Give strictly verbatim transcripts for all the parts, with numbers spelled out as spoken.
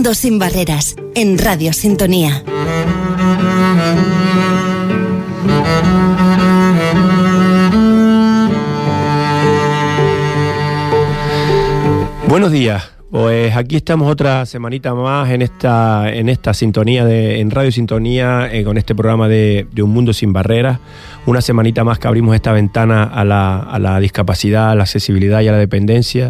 Mundo sin barreras, en Radio Sintonía. Buenos días. Pues aquí estamos otra semanita más en esta en esta sintonía de en Radio Sintonía, eh, con este programa de, de Un Mundo Sin Barreras. Una semanita más que abrimos esta ventana a la, a la discapacidad, a la accesibilidad y a la dependencia.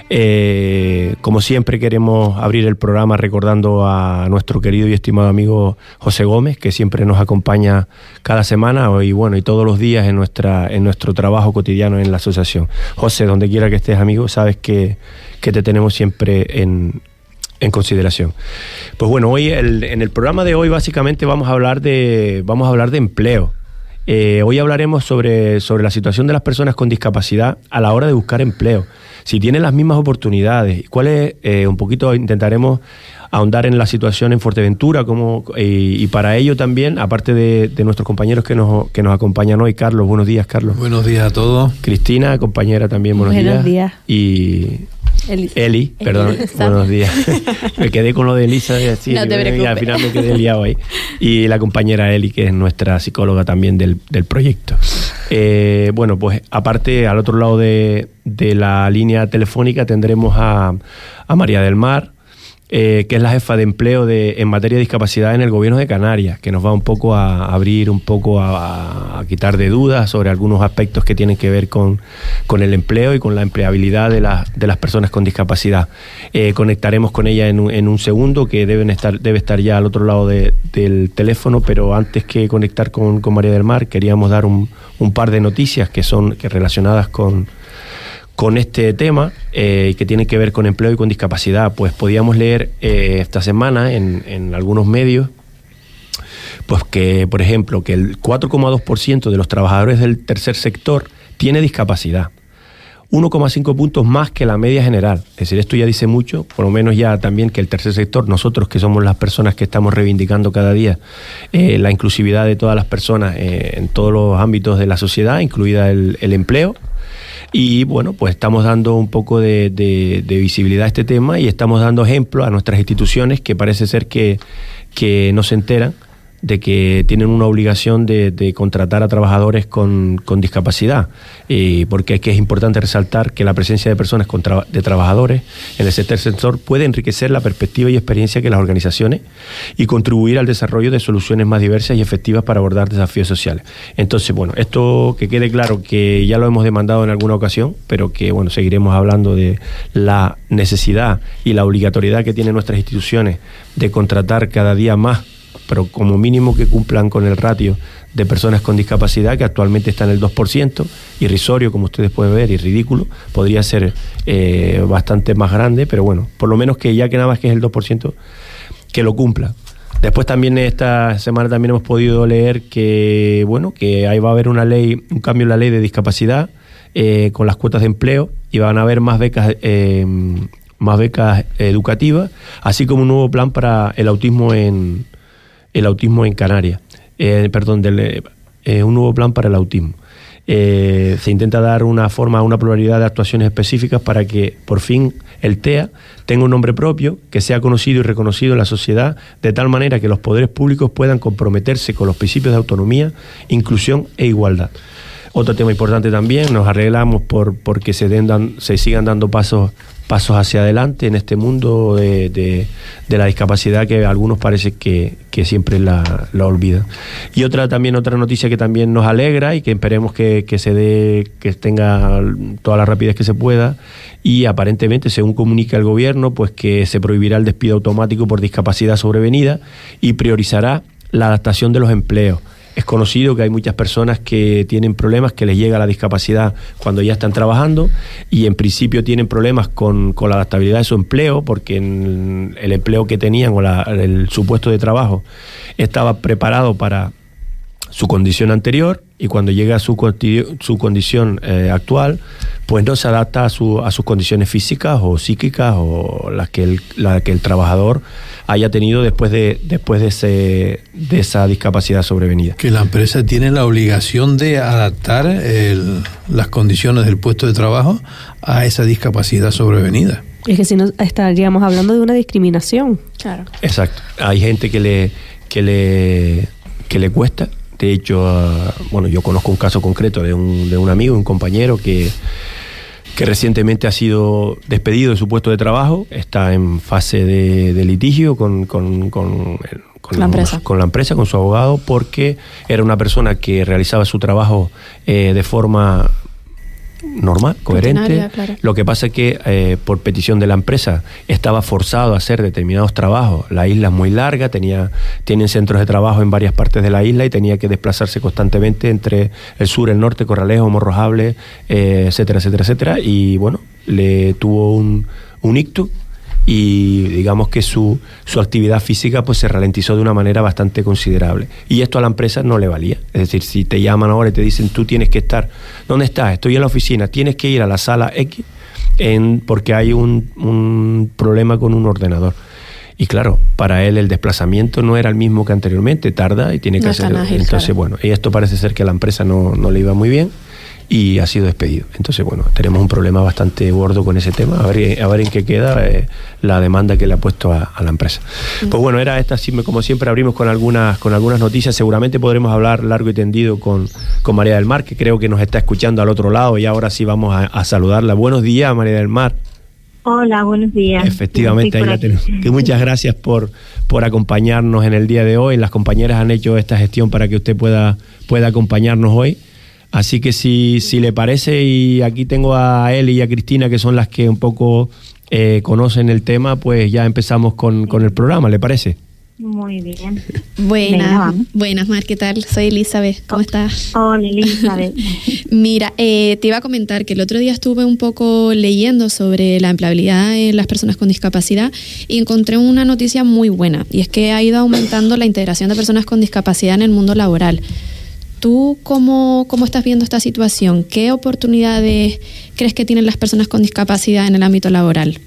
Eh, como siempre queremos abrir el programa recordando a nuestro querido y estimado amigo José Gómez, que siempre nos acompaña cada semana y bueno y todos los días en nuestra en nuestro trabajo cotidiano en la asociación. José, donde quiera que estés, amigo, sabes que que te tenemos siempre en, en consideración. Pues bueno, hoy el, en el programa de hoy básicamente vamos a hablar de vamos a hablar de empleo. Eh, hoy hablaremos sobre, sobre la situación de las personas con discapacidad a la hora de buscar empleo. Si tienen las mismas oportunidades, cuáles, eh, un poquito intentaremos ahondar en la situación en Fuerteventura, como, eh, y para ello también, aparte de, de nuestros compañeros que nos, que nos acompañan hoy, Carlos, buenos días, Carlos. Buenos días a todos. Cristina, compañera también, buenos, buenos días. días. Y Eli, Eli perdón, Eli, buenos días. Me quedé con lo de Elisa y así, no te preocupes. Y al final me quedé liado ahí. Y la compañera Eli, que es nuestra psicóloga también del, del proyecto. Eh, bueno, pues aparte, al otro lado de, de la línea telefónica tendremos a, a María del Mar, Eh, que es la jefa de empleo de, en materia de discapacidad en el gobierno de Canarias, que nos va un poco a abrir, un poco a, a quitar de dudas sobre algunos aspectos que tienen que ver con, con el empleo y con la empleabilidad de, la, de las personas con discapacidad. Eh, conectaremos con ella en un, en un segundo, que deben estar, debe estar ya al otro lado de, del teléfono, pero antes que conectar con, con María del Mar, queríamos dar un, un par de noticias que son que relacionadas con con este tema, eh, que tiene que ver con empleo y con discapacidad. Pues podíamos leer eh, esta semana en, en algunos medios, pues que, por ejemplo, que el cuatro coma dos por ciento de los trabajadores del tercer sector tiene discapacidad, uno coma cinco puntos más que la media general. Es decir, esto ya dice mucho, por lo menos ya también que el tercer sector, nosotros que somos las personas que estamos reivindicando cada día eh, la inclusividad de todas las personas eh, en todos los ámbitos de la sociedad, incluida el, el empleo. Y bueno, pues estamos dando un poco de, de, de visibilidad a este tema y estamos dando ejemplo a nuestras instituciones que parece ser que, que no se enteran de que tienen una obligación de, de contratar a trabajadores con, con discapacidad, eh, porque es que es importante resaltar que la presencia de personas con tra- de trabajadores en el tercer sector puede enriquecer la perspectiva y experiencia que las organizaciones y contribuir al desarrollo de soluciones más diversas y efectivas para abordar desafíos sociales. Entonces, bueno, esto que quede claro que ya lo hemos demandado en alguna ocasión, pero que bueno, seguiremos hablando de la necesidad y la obligatoriedad que tienen nuestras instituciones de contratar cada día más, pero como mínimo que cumplan con el ratio de personas con discapacidad, que actualmente está en el dos por ciento, irrisorio, como ustedes pueden ver, y ridículo. Podría ser eh, bastante más grande, pero bueno, por lo menos que ya que nada más que es el dos por ciento, que lo cumpla. Después también esta semana también hemos podido leer que, bueno, que ahí va a haber una ley, un cambio en la ley de discapacidad eh, con las cuotas de empleo, y van a haber más becas eh, más becas educativas, así como un nuevo plan para el autismo en el autismo en Canarias, eh, perdón, del, eh, un nuevo plan para el autismo. Eh, se intenta dar una forma, una pluralidad de actuaciones específicas para que por fin el T E A tenga un nombre propio, que sea conocido y reconocido en la sociedad, de tal manera que los poderes públicos puedan comprometerse con los principios de autonomía, inclusión e igualdad. Otro tema importante también, nos arreglamos por porque se, den, dan, se sigan dando pasos pasos hacia adelante en este mundo de, de, de la discapacidad, que algunos parece que, que siempre la, la olvidan. Y otra también otra noticia que también nos alegra y que esperemos que, que se dé, que tenga toda la rapidez que se pueda, y aparentemente, según comunica el gobierno, pues que se prohibirá el despido automático por discapacidad sobrevenida y priorizará la adaptación de los empleos. Es conocido que hay muchas personas que tienen problemas, que les llega la discapacidad cuando ya están trabajando, y en principio tienen problemas con, con la adaptabilidad de su empleo, porque en el empleo que tenían o la, el, su puesto de trabajo estaba preparado para su condición anterior, y cuando llega a su, su condición eh, actual, pues no se adapta a, su, a sus condiciones físicas o psíquicas o las que el, la que el trabajador haya tenido después de después de ese de esa discapacidad sobrevenida. Que la empresa tiene la obligación de adaptar el, las condiciones del puesto de trabajo a esa discapacidad sobrevenida. Es que si no estaríamos hablando de una discriminación. Claro. Exacto. Hay gente que le, que le, que le cuesta. De hecho, uh, bueno, yo conozco un caso concreto de un, de un amigo, un compañero que, que recientemente ha sido despedido de su puesto de trabajo. Está en fase de, de litigio con, con, con, con, la empresa. con la empresa, con su abogado, porque era una persona que realizaba su trabajo eh, de forma normal, coherente. Claro. Lo que pasa es que eh, por petición de la empresa estaba forzado a hacer determinados trabajos. La isla es muy larga, tenía, tienen centros de trabajo en varias partes de la isla y tenía que desplazarse constantemente entre el sur, el norte, Corralejo, Morrojable, eh, etcétera, etcétera, etcétera. Y bueno, le tuvo un, un ictus y digamos que su, su actividad física pues se ralentizó de una manera bastante considerable. Y esto a la empresa no le valía. Es decir, si te llaman ahora y te dicen tú tienes que estar, ¿dónde estás? Estoy en la oficina, tienes que ir a la sala X en, porque hay un, un problema con un ordenador. Y claro, para él el desplazamiento no era el mismo que anteriormente, tarda y tiene que no hacer... Ágil, entonces, claro. bueno, y esto parece ser que a la empresa no, no le iba muy bien y ha sido despedido. Entonces, bueno, tenemos un problema bastante gordo con ese tema, a ver, a ver en qué queda eh, la demanda que le ha puesto a, a la empresa. Mm. Pues bueno, era esta, como siempre abrimos con algunas con algunas noticias, seguramente podremos hablar largo y tendido con, con María del Mar, que creo que nos está escuchando al otro lado, y ahora sí vamos a, a saludarla. Buenos días, María del Mar. Hola, buenos días. Efectivamente, ahí la tenemos. Que muchas gracias por, por acompañarnos en el día de hoy. Las compañeras han hecho esta gestión para que usted pueda, pueda acompañarnos hoy. Así que si, si le parece, y aquí tengo a Eli y a Cristina, que son las que un poco eh, conocen el tema, pues ya empezamos con, con el programa, ¿le parece? Muy bien. Buenas, buenas, Mar, ¿qué tal? Soy Elizabeth, ¿cómo estás? Hola, Elizabeth. Mira, eh, te iba a comentar que el otro día estuve un poco leyendo sobre la empleabilidad en las personas con discapacidad y encontré una noticia muy buena, y es que ha ido aumentando la integración de personas con discapacidad en el mundo laboral. ¿Tú cómo, cómo estás viendo esta situación? ¿Qué oportunidades crees que tienen las personas con discapacidad en el ámbito laboral?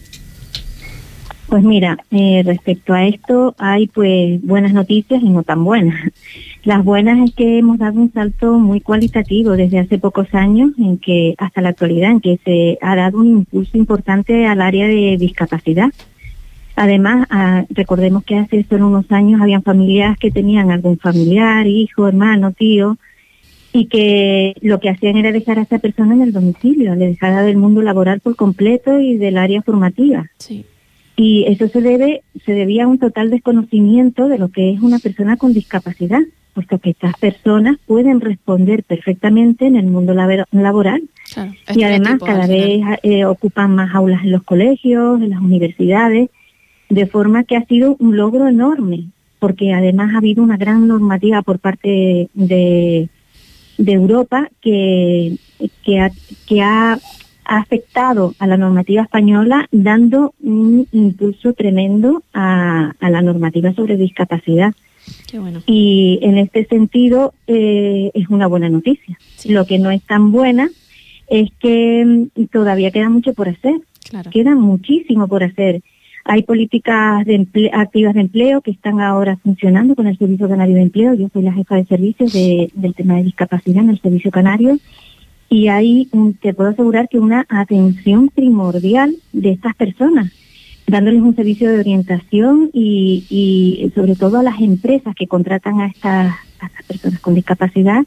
Pues mira, eh, respecto a esto hay pues buenas noticias y no tan buenas. Las buenas es que hemos dado un salto muy cualitativo desde hace pocos años, en que hasta la actualidad, en que se ha dado un impulso importante al área de discapacidad. Además, ah, recordemos que hace solo unos años habían familias que tenían algún familiar, hijo, hermano, tío, y que lo que hacían era dejar a esa persona en el domicilio, le dejaba del mundo laboral por completo y del área formativa. Sí. Y eso se debe, se debía a un total desconocimiento de lo que es una persona con discapacidad, puesto que estas personas pueden responder perfectamente en el mundo labor- laboral. Claro, y además cada vez eh, ocupan más aulas en los colegios, en las universidades, de forma que ha sido un logro enorme, porque además ha habido una gran normativa por parte de, de Europa que, que, ha, que ha, ha afectado a la normativa española, dando un impulso tremendo a, a la normativa sobre discapacidad. Qué bueno. Y en este sentido eh, es una buena noticia. Sí. Lo que no es tan buena es que todavía queda mucho por hacer. Claro. Queda muchísimo por hacer. Hay políticas de emple- activas de empleo que están ahora funcionando con el Servicio Canario de Empleo. Yo soy la jefa de servicios de, del tema de discapacidad en el Servicio Canario, y hay, un, te puedo asegurar que una atención primordial de estas personas, dándoles un servicio de orientación y, y sobre todo a las empresas que contratan a estas, a estas personas con discapacidad,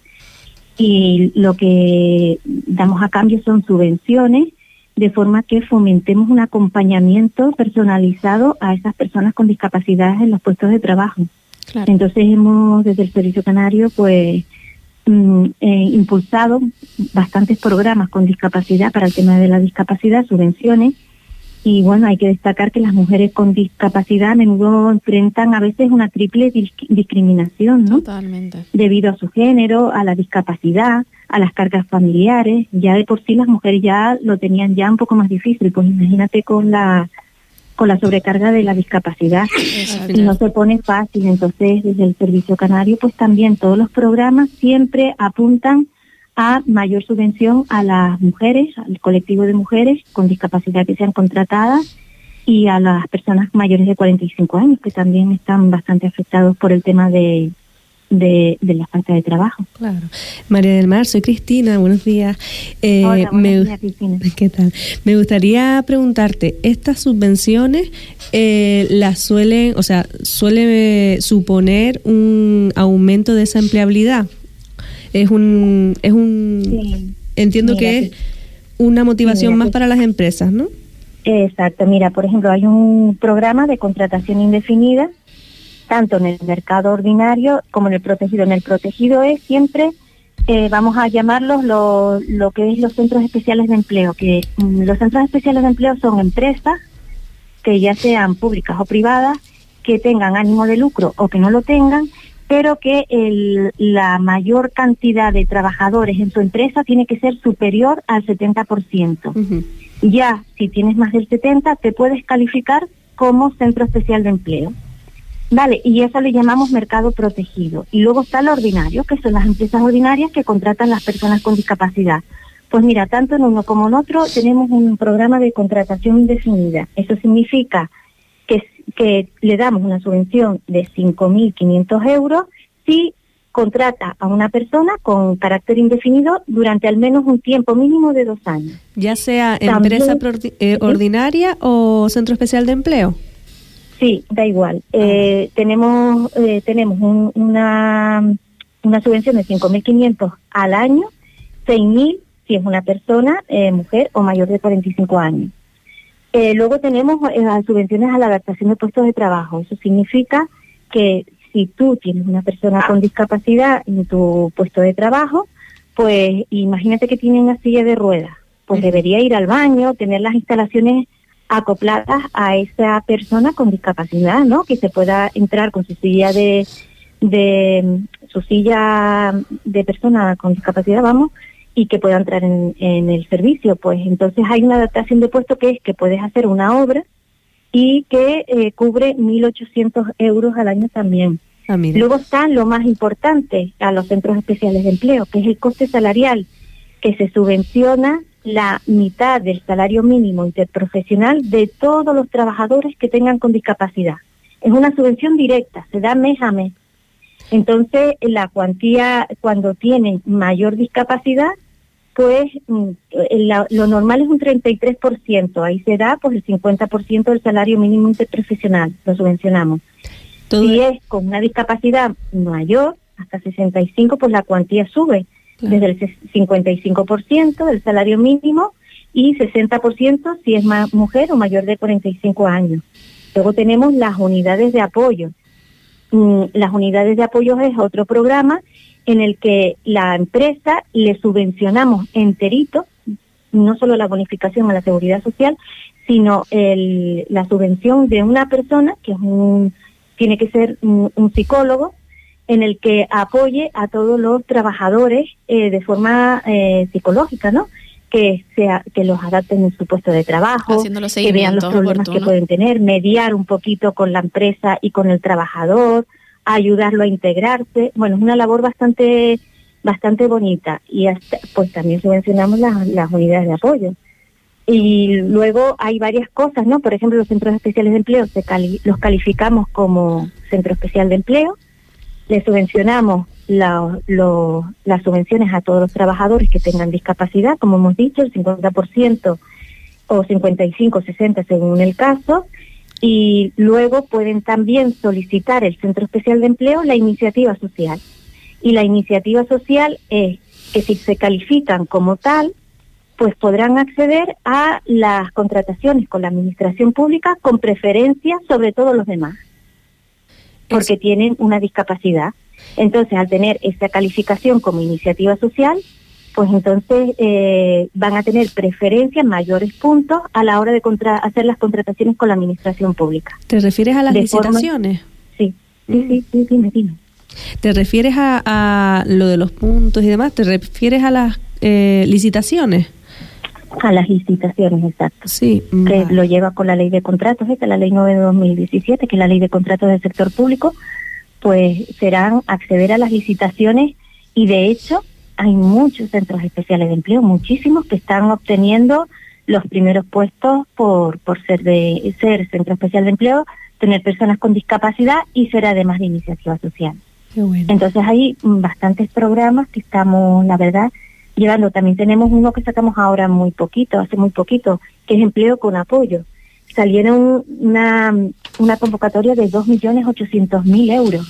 y lo que damos a cambio son subvenciones, de forma que fomentemos un acompañamiento personalizado a esas personas con discapacidad en los puestos de trabajo. Claro. Entonces hemos desde el Servicio Canario pues mm, eh, impulsado bastantes programas con discapacidad para el tema de la discapacidad, subvenciones, y bueno, hay que destacar que las mujeres con discapacidad a menudo enfrentan a veces una triple disc- discriminación, ¿no? Totalmente. Debido a su género, a la discapacidad, a las cargas familiares. Ya de por sí las mujeres ya lo tenían ya un poco más difícil, pues imagínate con la con la sobrecarga de la discapacidad. Y no se pone fácil. Entonces desde el Servicio Canario pues también todos los programas siempre apuntan a mayor subvención a las mujeres, al colectivo de mujeres con discapacidad que sean contratadas, y a las personas mayores de cuarenta y cinco años, que también están bastante afectados por el tema de de, de la falta de trabajo. Claro. María del Mar, soy Cristina, buenos días. Eh, Hola, buenos me, días, Cristina. ¿Qué tal? Me gustaría preguntarte, ¿estas subvenciones eh, las suelen, o sea, suele suponer un aumento de esa empleabilidad? Es un, es un, Sí. entiendo Mira, que es sí. una motivación Mira, más sí. para las empresas, ¿no? Exacto, mira, por ejemplo, hay un programa de contratación indefinida, tanto en el mercado ordinario como en el protegido. En el protegido es siempre, eh, vamos a llamarlos lo, lo que es los centros especiales de empleo, que mm, los centros especiales de empleo son empresas que ya sean públicas o privadas, que tengan ánimo de lucro o que no lo tengan, pero que el, la mayor cantidad de trabajadores en su empresa tiene que ser superior al setenta por ciento. Uh-huh. Ya, si tienes más del setenta, te puedes calificar como centro especial de empleo. Vale, y eso le llamamos mercado protegido. Y luego está el ordinario, que son las empresas ordinarias que contratan las personas con discapacidad. Pues mira, tanto en uno como en otro tenemos un programa de contratación indefinida. Eso significa que, que le damos una subvención de cinco mil quinientos euros si contrata a una persona con carácter indefinido durante al menos un tiempo mínimo de dos años. Ya sea También, empresa proordi- eh, ordinaria o centro especial de empleo. Sí, da igual. Eh, tenemos eh, tenemos un, una, una subvención de cinco mil quinientos al año, seis mil si es una persona, eh, mujer o mayor de cuarenta y cinco años. Eh, luego tenemos eh, las subvenciones a la adaptación de puestos de trabajo. Eso significa que si tú tienes una persona con discapacidad en tu puesto de trabajo, pues imagínate que tiene una silla de ruedas, pues Uh-huh. debería ir al baño, tener las instalaciones acopladas a esa persona con discapacidad, ¿no? Que se pueda entrar con su silla de, de su silla de persona con discapacidad, vamos, y que pueda entrar en, en el servicio. Pues entonces hay una adaptación de puesto que es que puedes hacer una obra y que eh, cubre mil ochocientos euros al año también. Ah, mira. Luego está lo más importante a los centros especiales de empleo, que es el coste salarial, que se subvenciona la mitad del salario mínimo interprofesional de todos los trabajadores que tengan con discapacidad. Es una subvención directa, se da mes a mes. Entonces, la cuantía, cuando tienen mayor discapacidad, pues la, lo normal es un treinta y tres por ciento. Ahí se da pues el cincuenta por ciento del salario mínimo interprofesional, lo subvencionamos. Todo Si es con una discapacidad mayor, hasta sesenta y cinco, pues la cuantía sube. Claro. Desde el cincuenta y cinco por ciento del salario mínimo y sesenta por ciento si es más mujer o mayor de cuarenta y cinco años. Luego tenemos las unidades de apoyo. Mm, las unidades de apoyo es otro programa en el que la empresa le subvencionamos enterito, no solo la bonificación a la seguridad social, sino el, la subvención de una persona, que es un, tiene que ser un, un psicólogo, en el que apoye a todos los trabajadores eh, de forma eh, psicológica, ¿no? Que sea que los adapten en su puesto de trabajo, Haciendo los que vean los seguimientos problemas que oportunos. pueden tener, mediar un poquito con la empresa y con el trabajador, ayudarlo a integrarse. Bueno, es una labor bastante bastante bonita y hasta, pues también subvencionamos las, las unidades de apoyo. Y luego hay varias cosas, ¿no? Por ejemplo, los centros especiales de empleo se cali- los calificamos como centro especial de empleo. Le subvencionamos la, lo, las subvenciones a todos los trabajadores que tengan discapacidad, como hemos dicho, el cincuenta por ciento o cincuenta y cinco, sesenta según el caso, y luego pueden también solicitar el Centro Especial de Empleo la iniciativa social. Y la iniciativa social es que si se califican como tal, pues podrán acceder a las contrataciones con la administración pública con preferencia sobre todos los demás, porque tienen una discapacidad. Entonces, al tener esa calificación como iniciativa social, pues entonces eh, van a tener preferencias, mayores puntos a la hora de contra hacer las contrataciones con la administración pública. ¿Te refieres a las De licitaciones? Forma, sí, sí, sí, sí, dime, dime. ¿Te refieres a, a lo de los puntos y demás? ¿Te refieres a las eh, licitaciones? A las licitaciones, exacto. Sí, Que vale. lo lleva con la ley de contratos, esta la ley nueve de dos mil diecisiete, que es la ley de contratos del sector público, pues serán acceder a las licitaciones y de hecho hay muchos centros especiales de empleo, muchísimos que están obteniendo los primeros puestos por por ser de ser centro especial de empleo, tener personas con discapacidad y ser además de iniciativa social. Qué bueno. Entonces hay bastantes programas que estamos, la verdad, llevando. También tenemos uno que sacamos ahora muy poquito, hace muy poquito, que es empleo con apoyo. Salieron una, una convocatoria de dos millones ochocientos mil euros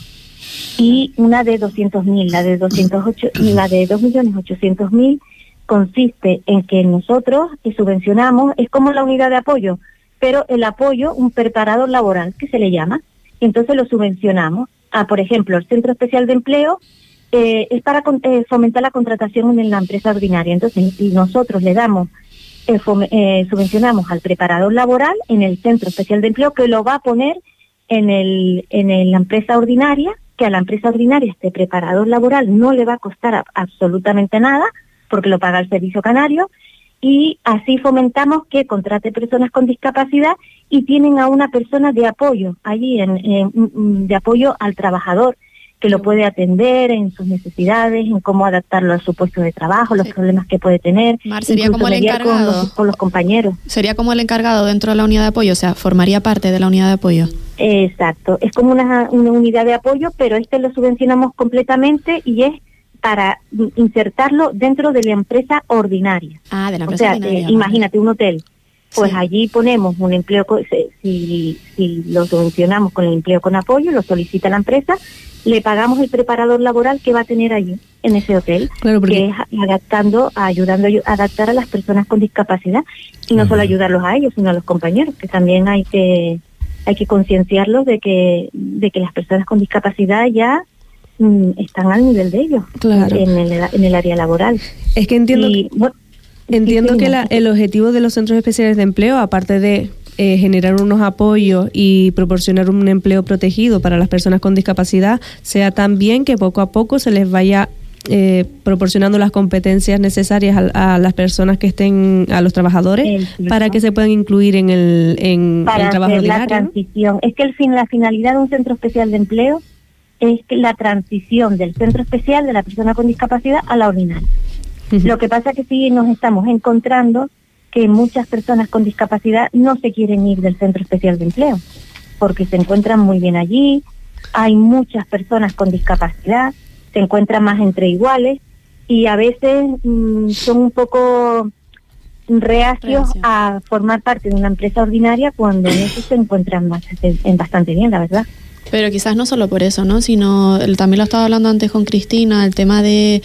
y una de doscientos mil. La de doscientos ocho, la de dos millones ochocientos mil consiste en que nosotros que subvencionamos, es como la unidad de apoyo, pero el apoyo, un preparador laboral que se le llama, entonces lo subvencionamos. Ah, por ejemplo, el Centro Especial de Empleo eh, es para eh, fomentar la contratación en la empresa ordinaria. Entonces, si nosotros le damos Eh, eh, subvencionamos al preparador laboral en el Centro Especial de Empleo, que lo va a poner en el en el, la empresa ordinaria, que a la empresa ordinaria este preparador laboral no le va a costar a, absolutamente nada, porque lo paga el Servicio Canario, y así fomentamos que contrate personas con discapacidad y tienen a una persona de apoyo allí, en, en, de apoyo al trabajador, que lo puede atender en sus necesidades, en cómo adaptarlo a su puesto de trabajo, los sí. problemas que puede tener. Mar, sería como el encargado. Con los, con los compañeros. Sería como el encargado dentro de la unidad de apoyo, o sea, formaría parte de la unidad de apoyo. Exacto, es como una, una unidad de apoyo, pero este lo subvencionamos completamente y es para insertarlo dentro de la empresa ordinaria. Ah, de la empresa o sea, ordinaria. Eh, imagínate un hotel. Pues sí. allí ponemos un empleo, si, si lo subvencionamos con el empleo con apoyo, lo solicita la empresa, le pagamos el preparador laboral que va a tener allí, en ese hotel, claro, porque... que es adaptando, ayudando a adaptar a las personas con discapacidad, y no uh-huh. solo ayudarlos a ellos, sino a los compañeros, que también hay que hay que concienciarlos de que de que las personas con discapacidad ya mm, están al nivel de ellos, claro. en, el, en el área laboral. Es que entiendo y, que, bueno, entiendo sí, que la, el objetivo de los centros especiales de empleo, aparte de Eh, generar unos apoyos y proporcionar un empleo protegido para las personas con discapacidad, sea también que poco a poco se les vaya eh, proporcionando las competencias necesarias a, a las personas que estén, a los trabajadores, el, para que se puedan incluir en el, en para el trabajo hacer ordinario. La transición. Es que el fin, la finalidad de un centro especial de empleo es que la transición del centro especial de la persona con discapacidad a la ordinaria. Uh-huh. Lo que pasa es que sí nos estamos encontrando que muchas personas con discapacidad no se quieren ir del Centro Especial de Empleo, porque se encuentran muy bien allí, hay muchas personas con discapacidad, se encuentran más entre iguales, y a veces mmm, son un poco reacios Reacio. a formar parte de una empresa ordinaria cuando en eso se encuentran más, en bastante bien, la verdad. Pero quizás no solo por eso, ¿no? Sino, también lo estaba hablando antes con Cristina, el tema de,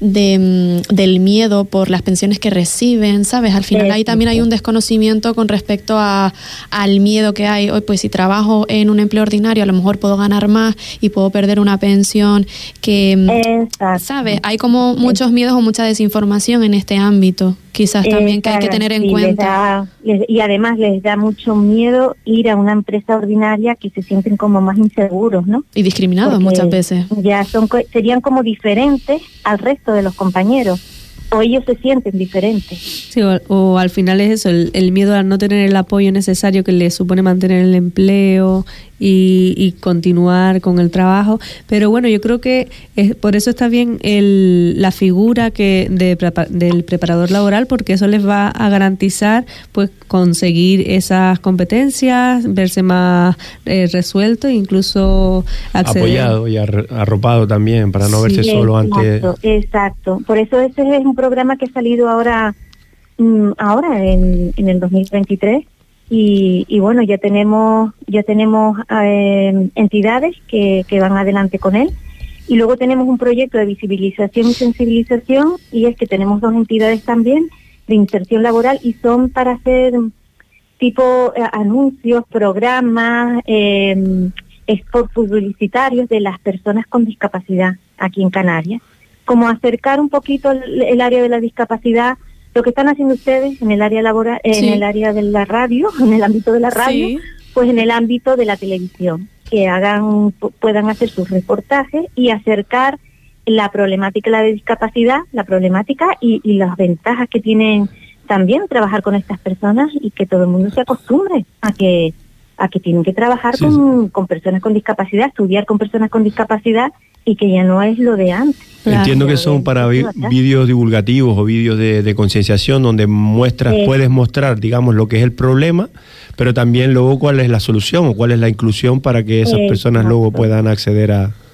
de del miedo por las pensiones que reciben, ¿sabes? Al final sí, ahí también sí. hay un desconocimiento con respecto a al miedo que hay. Hoy, pues si trabajo en un empleo ordinario, a lo mejor puedo ganar más y puedo perder una pensión que, Exacto. ¿sabes? Hay como muchos miedos o mucha desinformación en este ámbito, quizás también Exacto. que hay que tener en sí, cuenta. Les da, les, y además les da mucho miedo ir a una empresa ordinaria, que se sienten como más inseguros, ¿no? Y discriminados Porque muchas veces. Ya son serían como diferentes al resto de los compañeros, o ellos se sienten diferentes. Sí, o, o al final es eso, el, el miedo a no tener el apoyo necesario que les supone mantener el empleo y, y continuar con el trabajo. Pero bueno, yo creo que es, por eso está bien el, la figura que de, del preparador laboral, porque eso les va a garantizar pues conseguir esas competencias, verse más eh, resuelto, incluso acceder. Apoyado y arropado también, para no verse sí, solo exacto, ante... Exacto, por eso ese es un programa que ha salido ahora, mmm, ahora en, en el dos mil veintitrés. Y, y bueno, ya tenemos ya tenemos eh, entidades que, que van adelante con él, y luego tenemos un proyecto de visibilización y sensibilización, y es que tenemos dos entidades también de inserción laboral, y son para hacer tipo eh, anuncios, programas, eh, spots publicitarios de las personas con discapacidad aquí en Canarias, como acercar un poquito el, el área de la discapacidad. Lo que están haciendo ustedes en el área laboral, eh, sí. en el área de la radio, en el ámbito de la radio, sí. pues en el ámbito de la televisión, que hagan, puedan hacer sus reportajes y acercar la problemática de la discapacidad, la problemática y, y las ventajas que tienen también trabajar con estas personas, y que todo el mundo se acostumbre a que a que tienen que trabajar sí, con, sí. con personas con discapacidad, estudiar con personas con discapacidad, y que ya no es lo de antes. Claro. Entiendo que son para vi- vídeos divulgativos o vídeos de, de concienciación, donde muestras, eh. puedes mostrar, digamos, lo que es el problema, pero también luego cuál es la solución o cuál es la inclusión para que esas eh, personas exacto. luego puedan acceder a...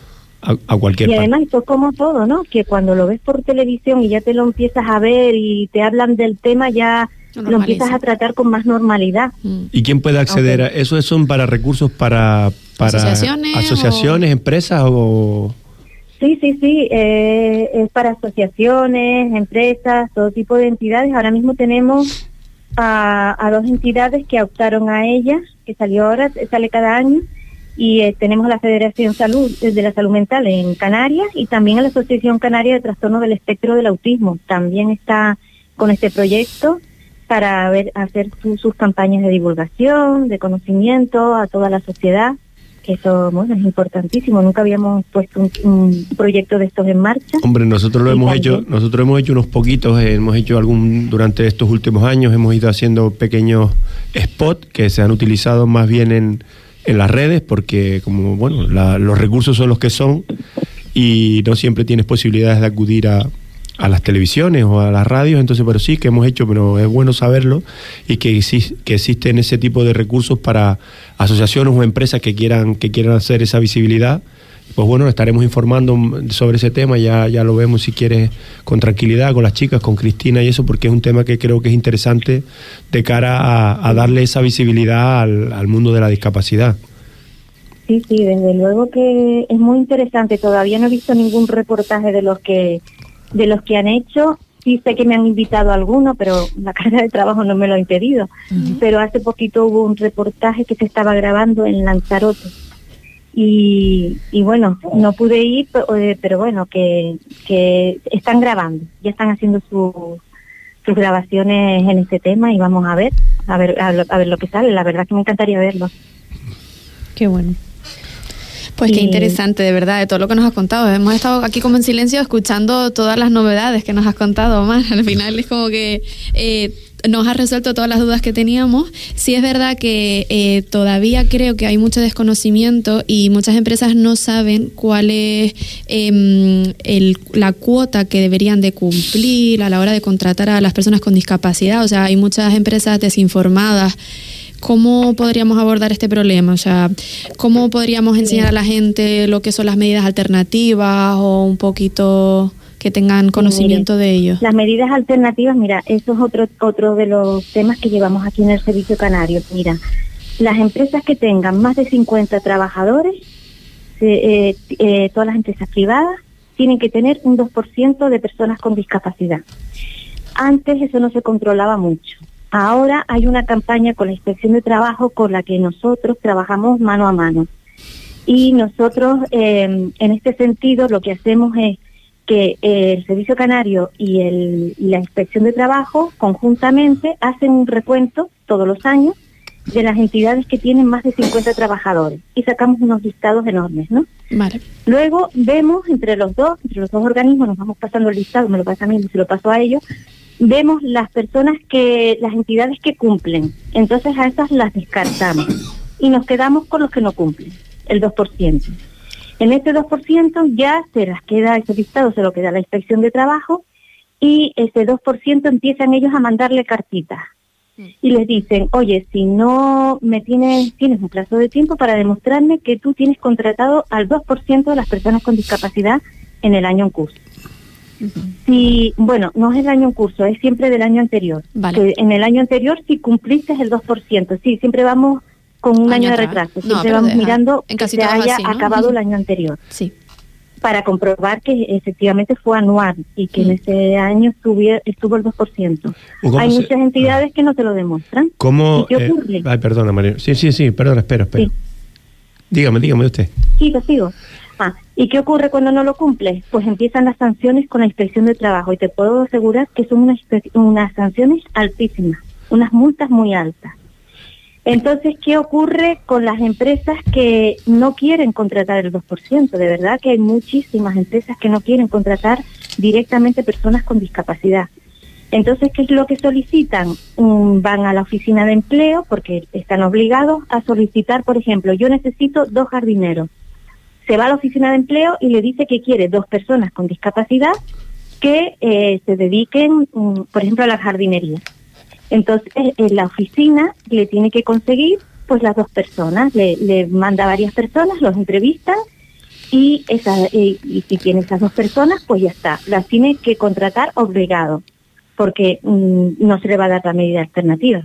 a, a cualquier Y parte. además esto es como todo, ¿no? Que cuando lo ves por televisión y ya te lo empiezas a ver y te hablan del tema, ya Lo lo empiezas normaliza. a tratar con más normalidad. Mm. ¿Y quién puede acceder Ok. a eso? ¿Son para recursos para, para ¿Asociaciones asociaciones, empresas o...? Sí, sí, sí, eh, es para asociaciones, empresas, todo tipo de entidades. Ahora mismo tenemos a, a dos entidades que optaron a ellas, que salió ahora, sale cada año, y eh, tenemos la Federación Salud eh, de la Salud Mental en Canarias y también a la Asociación Canaria de Trastorno del Espectro del Autismo. También está con este proyecto para ver, hacer su- sus campañas de divulgación, de conocimiento a toda la sociedad. Que eso, bueno, es importantísimo. Nunca habíamos puesto un, un proyecto de estos en marcha. Hombre, nosotros lo Y hemos también- hecho, nosotros hemos hecho unos poquitos, eh, hemos hecho algún durante estos últimos años, hemos ido haciendo pequeños spots que se han utilizado más bien en, en las redes, porque como bueno, la- los recursos son los que son y no siempre tienes posibilidades de acudir a, a las televisiones o a las radios, entonces, pero sí que hemos hecho, pero es bueno saberlo y que, exis- que existen ese tipo de recursos para asociaciones o empresas que quieran que quieran hacer esa visibilidad. Pues bueno, estaremos informando sobre ese tema, ya, ya lo vemos si quieres con tranquilidad, con las chicas, con Cristina y eso, porque es un tema que creo que es interesante de cara a, a darle esa visibilidad al, al mundo de la discapacidad. Sí, sí, desde luego que es muy interesante. Todavía no he visto ningún reportaje de los que de los que han hecho. Sí sé que me han invitado a alguno, pero la carga de trabajo no me lo ha impedido. Pero hace poquito hubo un reportaje que se estaba grabando en Lanzarote. Y, y bueno, no pude ir, pero, eh, pero bueno, que, que están grabando, ya están haciendo su, sus grabaciones en este tema y vamos a ver, a ver, a, lo- a ver lo que sale. La verdad que me encantaría verlo. Qué bueno. Pues qué Y- interesante, de verdad, de todo lo que nos has contado. Hemos estado aquí como en silencio escuchando todas las novedades que nos has contado, Omar. Al final es como que eh, nos has resuelto todas las dudas que teníamos. Sí es verdad que eh, todavía creo que hay mucho desconocimiento y muchas empresas no saben cuál es eh, el, la cuota que deberían de cumplir a la hora de contratar a las personas con discapacidad. O sea, hay muchas empresas desinformadas. ¿Cómo podríamos abordar este problema? O sea, ¿cómo podríamos enseñar a la gente lo que son las medidas alternativas o un poquito que tengan conocimiento de ello? Las medidas alternativas, mira, eso es otro otro de los temas que llevamos aquí en el Servicio Canario. Mira, las empresas que tengan más de cincuenta trabajadores, eh, eh, eh, todas las empresas privadas, tienen que tener un dos por ciento de personas con discapacidad. Antes eso no se controlaba mucho. Ahora hay una campaña con la Inspección de Trabajo con la que nosotros trabajamos mano a mano. Y nosotros, eh, en este sentido, lo que hacemos es que eh, el Servicio Canario y, el, y la Inspección de Trabajo conjuntamente hacen un recuento todos los años de las entidades que tienen más de cincuenta trabajadores y sacamos unos listados enormes, ¿no? Vale. Luego vemos entre los dos, entre los dos organismos, nos vamos pasando el listado, me lo pasa a mí, se lo paso a ellos, vemos las personas que, las entidades que cumplen, entonces a esas las descartamos y nos quedamos con los que no cumplen, el dos por ciento. En este dos por ciento ya se las queda, ese listado se lo queda la Inspección de Trabajo y ese dos por ciento empiezan ellos a mandarle cartitas y les dicen, oye, si no me tienes, tienes un plazo de tiempo para demostrarme que tú tienes contratado al dos por ciento de las personas con discapacidad en el año en curso. Si, bueno, no es el año en curso, es siempre del año anterior. Vale. Que en el año anterior si cumpliste el dos por ciento, sí, siempre vamos con un año, Año de atrás. retraso, No, siempre pero vamos deja- mirando en que casi se todas haya así, ¿no? acabado Ujú. el año anterior, Sí. para comprobar que efectivamente fue anual y que Mm. en ese año estuvo, estuvo el dos por ciento. ¿Cómo Hay se- muchas entidades que no te lo demuestran. ¿Cómo? ¿Y qué eh, ocurre? ay, perdona, María. Sí, sí, sí, perdona, espero, espero. Sí. Dígame, dígame usted. Sigo, sigo. Ah, ¿y qué ocurre cuando no lo cumples? Pues empiezan las sanciones con la Inspección de Trabajo y te puedo asegurar que son unas, inspe- unas sanciones altísimas, unas multas muy altas. Entonces, ¿qué ocurre con las empresas que no quieren contratar el dos por ciento? De verdad que hay muchísimas empresas que no quieren contratar directamente personas con discapacidad. Entonces, ¿qué es lo que solicitan? Um, van a la oficina de empleo porque están obligados a solicitar, por ejemplo, yo necesito dos jardineros. Se va a la oficina de empleo y le dice que quiere dos personas con discapacidad que eh, se dediquen, um, por ejemplo, a la jardinería. Entonces, en la oficina le tiene que conseguir pues las dos personas, le, le manda a varias personas, los entrevistan y, esa, y, y si tiene esas dos personas, pues ya está, las tiene que contratar obligado, porque mmm, no se le va a dar la medida alternativa.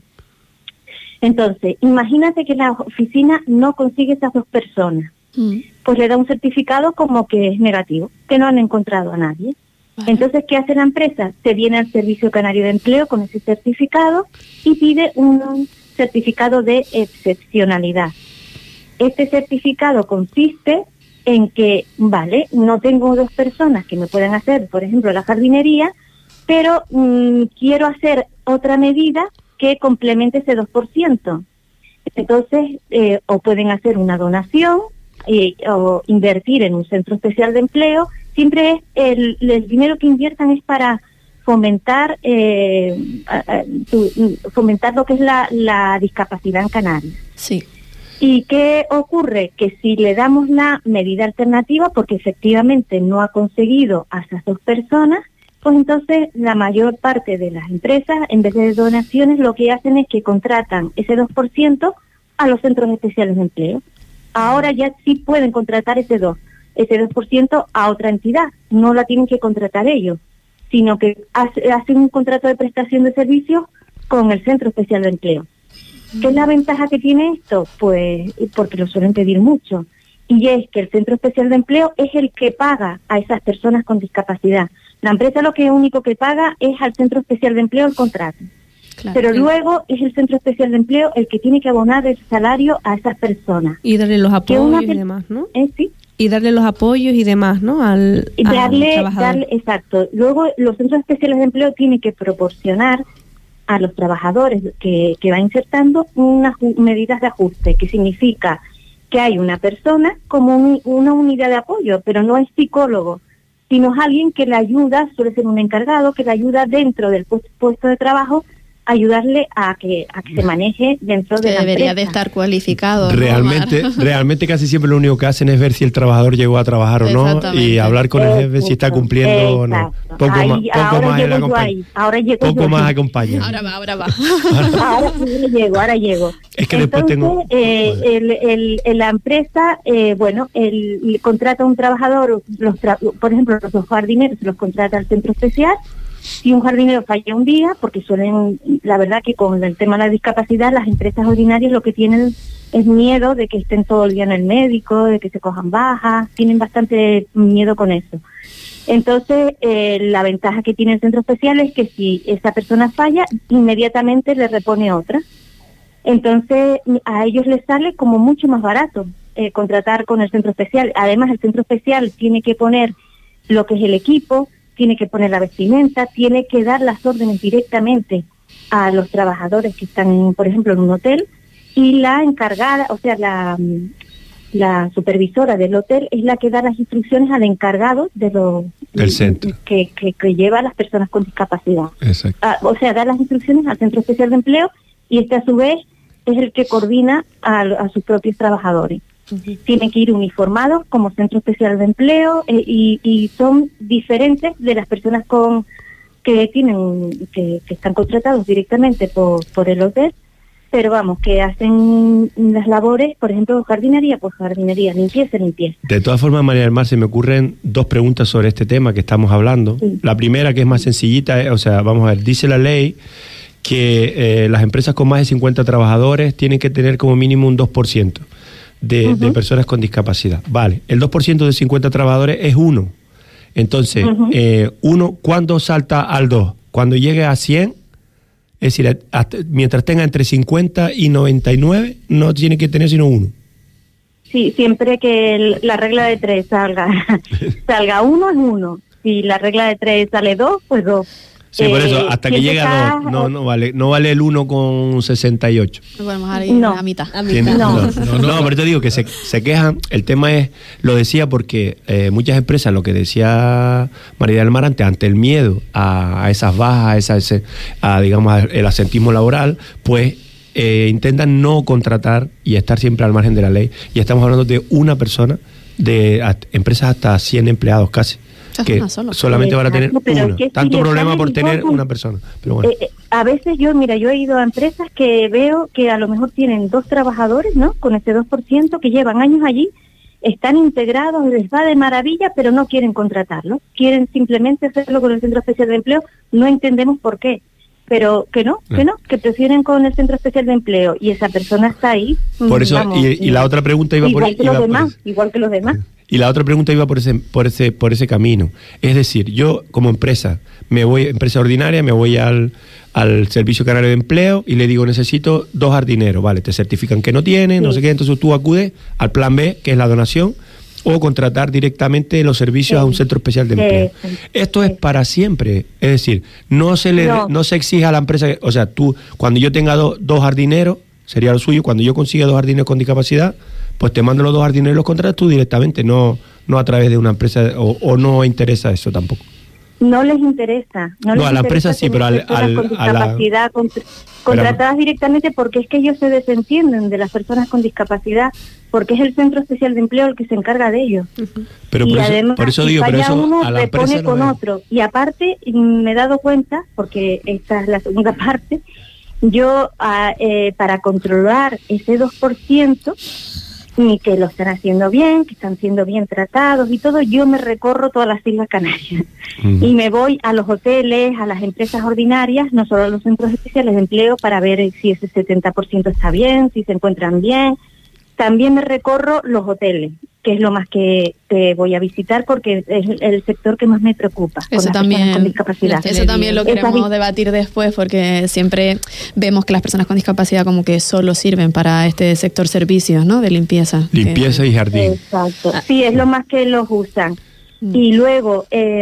Entonces, imagínate que la oficina no consigue esas dos personas, mm. pues le da un certificado como que es negativo, que no han encontrado a nadie. Vale. Entonces, ¿qué hace la empresa? Se viene al Servicio Canario de Empleo con ese certificado y pide un certificado de excepcionalidad. Este certificado consiste en que, vale, no tengo dos personas que me puedan hacer, por ejemplo, la jardinería, pero mmm, quiero hacer otra medida que complemente ese dos por ciento. Entonces, eh, o pueden hacer una donación eh, o invertir en un centro especial de empleo. Siempre es el, el dinero que inviertan es para fomentar eh, a, a, tu, fomentar lo que es la, la discapacidad en Canarias. Sí. ¿Y qué ocurre? Que si le damos la medida alternativa, porque efectivamente no ha conseguido a esas dos personas, pues entonces la mayor parte de las empresas, en vez de donaciones, lo que hacen es que contratan ese dos por ciento a los centros especiales de empleo. Ahora ya sí pueden contratar ese dos por ciento. Ese dos por ciento a otra entidad, no la tienen que contratar ellos, sino que hace, hacen un contrato de prestación de servicios con el Centro Especial de Empleo. ¿Qué es la ventaja que tiene esto? Pues porque lo suelen pedir mucho, y es que el Centro Especial de Empleo es el que paga a esas personas con discapacidad. La empresa lo que único que paga es al Centro Especial de Empleo el contrato. Claro, pero sí. Luego es el Centro Especial de Empleo el que tiene que abonar el salario a esas personas. Y darle los apoyos y demás, ¿no? ¿Eh? Sí. Y darle los apoyos y demás, ¿no? Al, y darle, al trabajador. darle, exacto. Luego los centros especiales de empleo tienen que proporcionar a los trabajadores que, que va insertando unas medidas de ajuste, que significa que hay una persona como un, una unidad de apoyo, pero no es psicólogo, sino es alguien que le ayuda, suele ser un encargado, que le ayuda dentro del puesto de trabajo, ayudarle a que a que se maneje dentro de la debería empresa. de estar cualificado. Realmente, ¿no, realmente casi siempre lo único que hacen es ver si el trabajador llegó a trabajar o no y hablar con el jefe si está cumpliendo o no. Poco ahí, más, poco más llego el yo ahí, ahora llego poco yo más ahí. acompaña. Ahora va, ahora va. Ahora sí llego, ahora llego. Es que Entonces, después tengo... eh, el, el, el, la empresa, eh, bueno, el, el contrata a un trabajador, los tra por ejemplo, los jardineros los contrata al centro especial. Si un jardinero falla un día, porque suelen, la verdad que con el tema de la discapacidad, las empresas ordinarias lo que tienen es miedo de que estén todo el día en el médico, de que se cojan bajas, tienen bastante miedo con eso. Entonces, eh, la ventaja que tiene el centro especial es que si esa persona falla, inmediatamente le repone otra. Entonces, a ellos les sale como mucho más barato eh, contratar con el centro especial. Además, el centro especial tiene que poner lo que es el equipo, tiene que poner la vestimenta, tiene que dar las órdenes directamente a los trabajadores que están, en, por ejemplo, en un hotel, y la encargada, o sea, la, la supervisora del hotel es la que da las instrucciones al encargado de lo del centro que, que, que lleva a las personas con discapacidad. Exacto. Ah, o sea, da las instrucciones al Centro Especial de Empleo y este a su vez es el que coordina a, a sus propios trabajadores. Uh-huh. Tienen que ir uniformados como Centro Especial de Empleo eh, y, y son diferentes de las personas con que tienen que, que están contratados directamente por, por el hotel, pero vamos, que hacen las labores, por ejemplo, jardinería, pues jardinería, limpieza, limpieza. De todas formas, María del Mar, se me ocurren dos preguntas sobre este tema que estamos hablando. Sí. La primera, que es más sencillita, eh, o sea, vamos a ver, dice la ley que eh, las empresas con más de cincuenta trabajadores tienen que tener como mínimo un dos por ciento de, uh-huh. de personas con discapacidad. Vale, el dos por ciento de cincuenta trabajadores es uno. Entonces, uh-huh. eh, uno, ¿cuándo salta al dos? Cuando llegue a cien, es decir, hasta, mientras tenga entre cincuenta y noventa y nueve, no tiene que tener sino uno. Sí, siempre que el, la regla de tres salga, salga uno es uno. Si la regla de tres sale dos, pues dos. Sí, por eso, hasta que llegue a dos, no, no vale, no vale el uno con sesenta y ocho. Podemos dejar ahí no, a mitad. A mitad. No, no, no, no, pero te digo que se, se quejan. El tema es, lo decía porque eh, muchas empresas, lo que decía María del Mar antes, ante el miedo a, a esas bajas, a, esa, ese, a digamos, el asentismo laboral, pues eh, intentan no contratar y estar siempre al margen de la ley. Y estamos hablando de una persona, de a, empresas hasta cien empleados casi, que solo. solamente van a tener no, una. Tanto si problema por tener dos, una persona. Pero bueno. eh, a veces yo, mira, yo he ido a empresas que veo que a lo mejor tienen dos trabajadores, ¿no? Con ese dos por ciento que llevan años allí, están integrados, les va de maravilla, pero no quieren contratarlo. Quieren simplemente hacerlo con el Centro Especial de Empleo. No entendemos por qué. Pero que no, que no, que prefieren con el Centro Especial de Empleo y esa persona está ahí. Por eso, vamos, y, y la otra pregunta iba igual por que los iba demás, por igual que los demás. Y la otra pregunta iba por ese, por ese, por ese camino. Es decir, yo como empresa, me voy, empresa ordinaria, me voy al, al Servicio Canario de Empleo y le digo, necesito dos jardineros, vale, te certifican que no tienen, sí. no sé qué, entonces tú acudes al plan B, que es la donación, o contratar directamente los servicios sí. a un centro especial de empleo. Sí. Esto es para siempre, es decir, no se le no, no se exige a la empresa, o sea, tú, cuando yo tenga do, dos jardineros, sería lo suyo, cuando yo consiga dos jardineros con discapacidad, pues te mando los dos jardineros y los contratas tú directamente, no no a través de una empresa, o, o no interesa eso tampoco. No les interesa. No, no les a la empresa sí, pero al, al, con discapacidad a la... contra, contratadas pero... directamente, porque es que ellos se desentienden de las personas con discapacidad, porque es el Centro Especial de Empleo el que se encarga de ellos. Uh-huh. Pero y por eso, además, por eso digo, si pero eso uno a la se pone empresa con no otro. Y aparte, me he dado cuenta, porque esta es la segunda parte, yo a, eh, para controlar ese dos por ciento, ni que lo están haciendo bien, que están siendo bien tratados y todo, yo me recorro todas las Islas Canarias uh-huh. y me voy a los hoteles, a las empresas ordinarias, no solo a los centros especiales de empleo, para ver si ese setenta por ciento está bien, si se encuentran bien. También me recorro los hoteles, que es lo más que te voy a visitar, porque es el sector que más me preocupa. Eso con también, con discapacidad. Eso también lo queremos debatir después, porque siempre vemos que las personas con discapacidad como que solo sirven para este sector servicios, ¿no? De limpieza. Limpieza que... y jardín. Exacto. Sí, es lo más que los usan. Mm. Y luego, eh,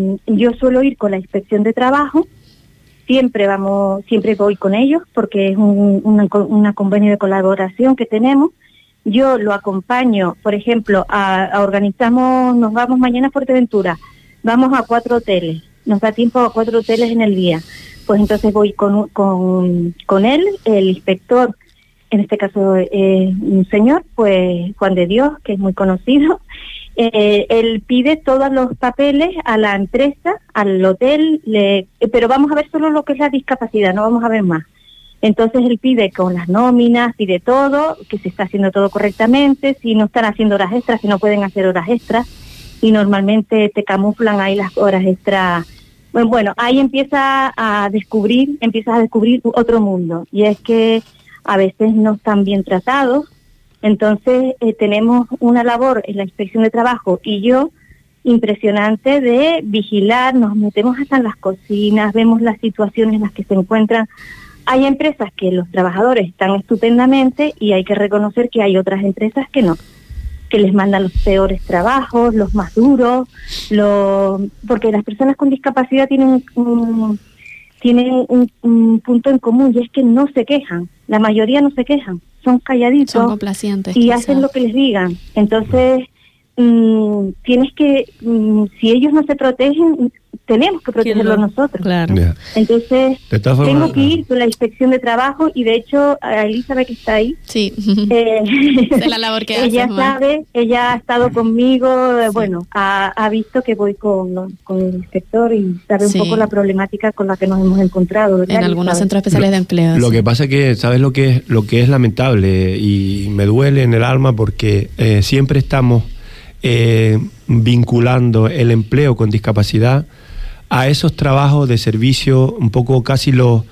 yo suelo ir con la inspección de trabajo. Siempre vamos, siempre voy con ellos, porque es un, una, una convenio de colaboración que tenemos. Yo lo acompaño, por ejemplo, a, a organizamos, nos vamos mañana a Fuerteventura, vamos a cuatro hoteles, nos da tiempo a cuatro hoteles en el día. Pues entonces voy con, con, con él, el inspector, en este caso eh, un señor, pues Juan de Dios, que es muy conocido. Eh, él pide todos los papeles a la empresa, al hotel, le, pero vamos a ver solo lo que es la discapacidad, no vamos a ver más. Entonces él pide con las nóminas, pide todo, que se está haciendo todo correctamente, si no están haciendo horas extras, si no pueden hacer horas extras, y normalmente te camuflan ahí las horas extras. Bueno, bueno, ahí empieza a descubrir, empiezas a descubrir otro mundo, y es que a veces no están bien tratados. Entonces eh, tenemos una labor en la inspección de trabajo y yo impresionante de vigilar, nos metemos hasta en las cocinas, vemos las situaciones en las que se encuentran. Hay empresas que los trabajadores están estupendamente y hay que reconocer que hay otras empresas que no, que les mandan los peores trabajos, los más duros, los, porque las personas con discapacidad tienen un, tienen un, un punto en común, y es que no se quejan, la mayoría no se quejan, son calladitos, son complacientes, y quizás hacen lo que les digan. Entonces mmm, tienes que, mmm, si ellos no se protegen, tenemos que protegerlos nosotros. Claro. Yeah. Entonces, forma, tengo que ir con la inspección de trabajo, y de hecho, a Elizabeth, que está ahí, sí. eh, es la labor que ella haces, sabe, ella ha estado conmigo, sí. bueno, ha, ha visto que voy con, con el inspector y sabe un sí. poco la problemática con la que nos hemos encontrado, ¿verdad? En algunos centros especiales lo, de empleo. Lo sí. que pasa es que, ¿sabes lo que es, lo que es lamentable? Y me duele en el alma, porque eh, siempre estamos eh, vinculando el empleo con discapacidad a esos trabajos de servicio, un poco casi los,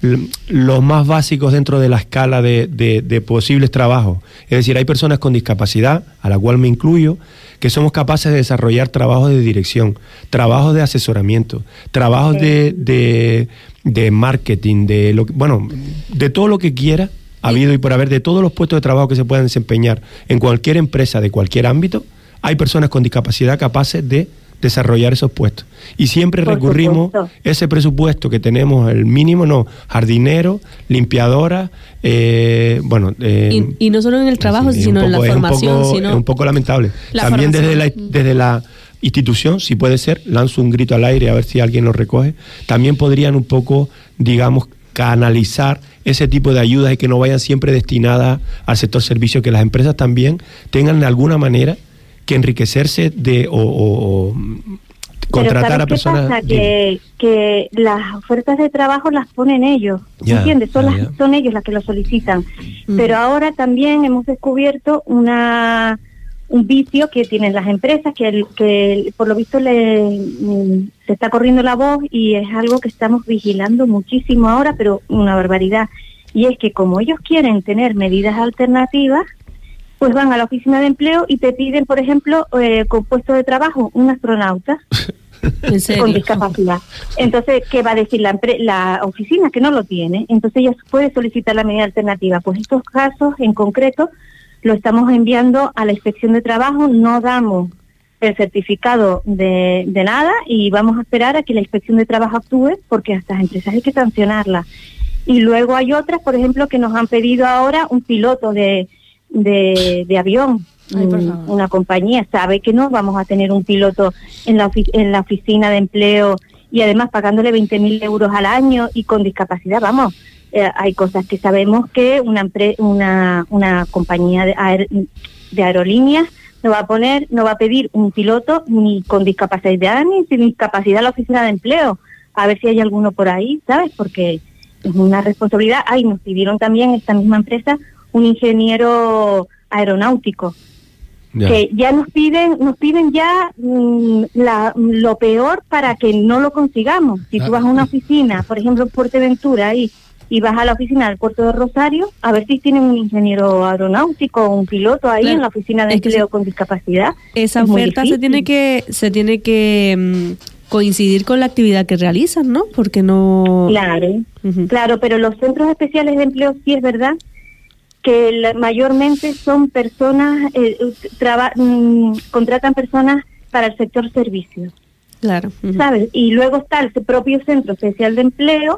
los más básicos dentro de la escala de, de, de posibles trabajos. Es decir, hay personas con discapacidad, a la cual me incluyo, que somos capaces de desarrollar trabajos de dirección, trabajos de asesoramiento, trabajos de, de, de marketing, de lo, bueno, de todo lo que quiera, ha habido y por haber, de todos los puestos de trabajo que se puedan desempeñar en cualquier empresa de cualquier ámbito, hay personas con discapacidad capaces de desarrollar esos puestos. Y siempre Por recurrimos supuesto. ese presupuesto que tenemos, el mínimo, no, jardinero, limpiadora, eh, bueno... Eh, y, y no solo en el trabajo, sí, sino poco, en la formación. Un poco, sino... Es un poco lamentable. La También desde la, formación. desde la institución, si puede ser, lanzo un grito al aire a ver si alguien lo recoge, también podrían un poco, digamos, canalizar ese tipo de ayudas y que no vayan siempre destinadas al sector servicio, que las empresas también tengan de alguna manera que enriquecerse de o, o, o contratar a personas. Pero ¿sabes qué pasa? Que, que las ofertas de trabajo las ponen ellos, ya, ¿entiendes? Son, ya, las, ya. son ellos las que lo solicitan. Mm. Pero ahora también hemos descubierto una un vicio que tienen las empresas, que, el, que por lo visto le, se está corriendo la voz y es algo que estamos vigilando muchísimo ahora, pero una barbaridad. Y es que como ellos quieren tener medidas alternativas, pues van a la oficina de empleo y te piden, por ejemplo, eh, con puesto de trabajo, un astronauta ¿En serio? con discapacidad. Entonces, ¿qué va a decir la, la oficina? Que no lo tiene. Entonces ella puede solicitar la medida alternativa. Pues estos casos en concreto lo estamos enviando a la inspección de trabajo, no damos el certificado de, de nada y vamos a esperar a que la inspección de trabajo actúe, porque a estas empresas hay que sancionarlas. Y luego hay otras, por ejemplo, que nos han pedido ahora un piloto de, de, de avión. Ay, por favor. Una compañía sabe que no vamos a tener un piloto en la, ofi- en la oficina de empleo y además pagándole veinte mil euros al año y con discapacidad, vamos. Eh, hay cosas que sabemos que una empre- una, una compañía de, aer- de aerolíneas no va a poner, no va a pedir un piloto ni con discapacidad ni sin discapacidad a la oficina de empleo. A ver si hay alguno por ahí, ¿sabes? Porque es una responsabilidad. Ay, nos pidieron también esta misma empresa un ingeniero aeronáutico. Ya. Que ya nos piden, nos piden ya mmm, la, lo peor para que no lo consigamos. Si tú vas a una oficina, por ejemplo, en Fuerteventura, ahí, y vas a la oficina del puerto de Rosario, a ver si tienen un ingeniero aeronáutico o un piloto ahí Claro. en la oficina de Es que empleo sí. con discapacidad. Esa Es muy oferta se difícil. tiene que se tiene que mm, coincidir con la actividad que realizan, ¿no? Porque no... Claro, Ujú. claro, pero los centros especiales de empleo sí es verdad que la- mayormente son personas, eh, traba- mm, contratan personas para el sector servicios, Claro. Ujú. ¿sabes? Y luego está el propio centro especial de empleo,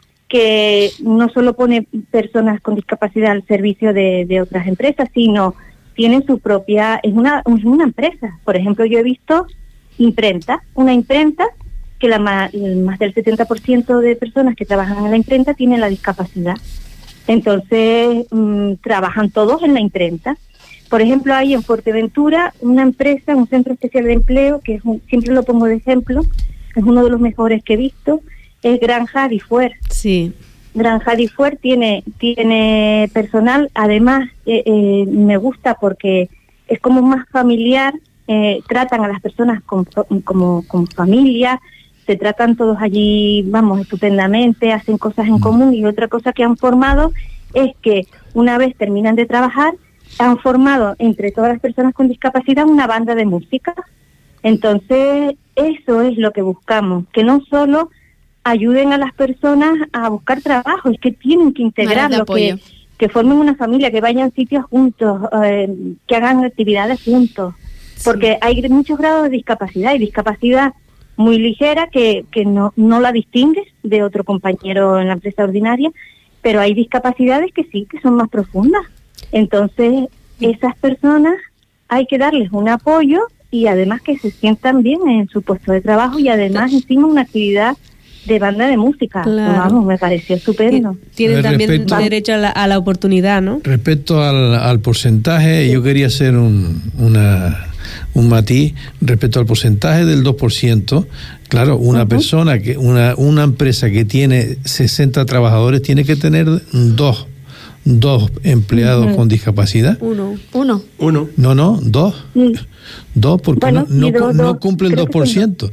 que no solo pone personas con discapacidad al servicio de, de otras empresas, sino tienen su propia, es una, es una empresa. Por ejemplo, yo he visto imprenta, una imprenta que la ma- más del setenta por ciento de personas que trabajan en la imprenta tienen la discapacidad. Entonces, mmm, trabajan todos en la imprenta. Por ejemplo, hay en Fuerteventura una empresa, un centro especial de empleo, que es un, siempre lo pongo de ejemplo, es uno de los mejores que he visto, es Granja Difuer. Sí. Granja Difuer tiene, tiene personal, además eh, eh, me gusta porque es como más familiar, eh, tratan a las personas con, como, como familia, se tratan todos allí, vamos, estupendamente, hacen cosas en común. Y otra cosa que han formado es que una vez terminan de trabajar, han formado entre todas las personas con discapacidad una banda de música. Entonces, eso es lo que buscamos, que no solo ayuden a las personas a buscar trabajo, es que tienen que integrarlo, que, que formen una familia, que vayan sitios juntos, eh, que hagan actividades juntos, porque hay muchos grados de discapacidad, y discapacidad muy ligera que, que no, no la distingues de otro compañero en la empresa ordinaria, pero hay discapacidades que sí, que son más profundas. Entonces, esas personas hay que darles un apoyo y además que se sientan bien en su puesto de trabajo y además encima una actividad de banda de música. Claro. Vamos, me pareció estupendo. Tienen Ver, también respecto- derecho a la, a la oportunidad, ¿no? Respecto al, al porcentaje, yo quería hacer un, una, un matiz respecto al porcentaje del dos por ciento. Claro, una Ujú. persona, que una, una empresa que tiene sesenta trabajadores tiene que tener dos, dos empleados Ujú. con discapacidad. Uno. Uno. Uno. No, no, dos. Sí. Dos, porque Bueno, no, no, sí, dos, no dos. cumple el Creo dos que por son ciento.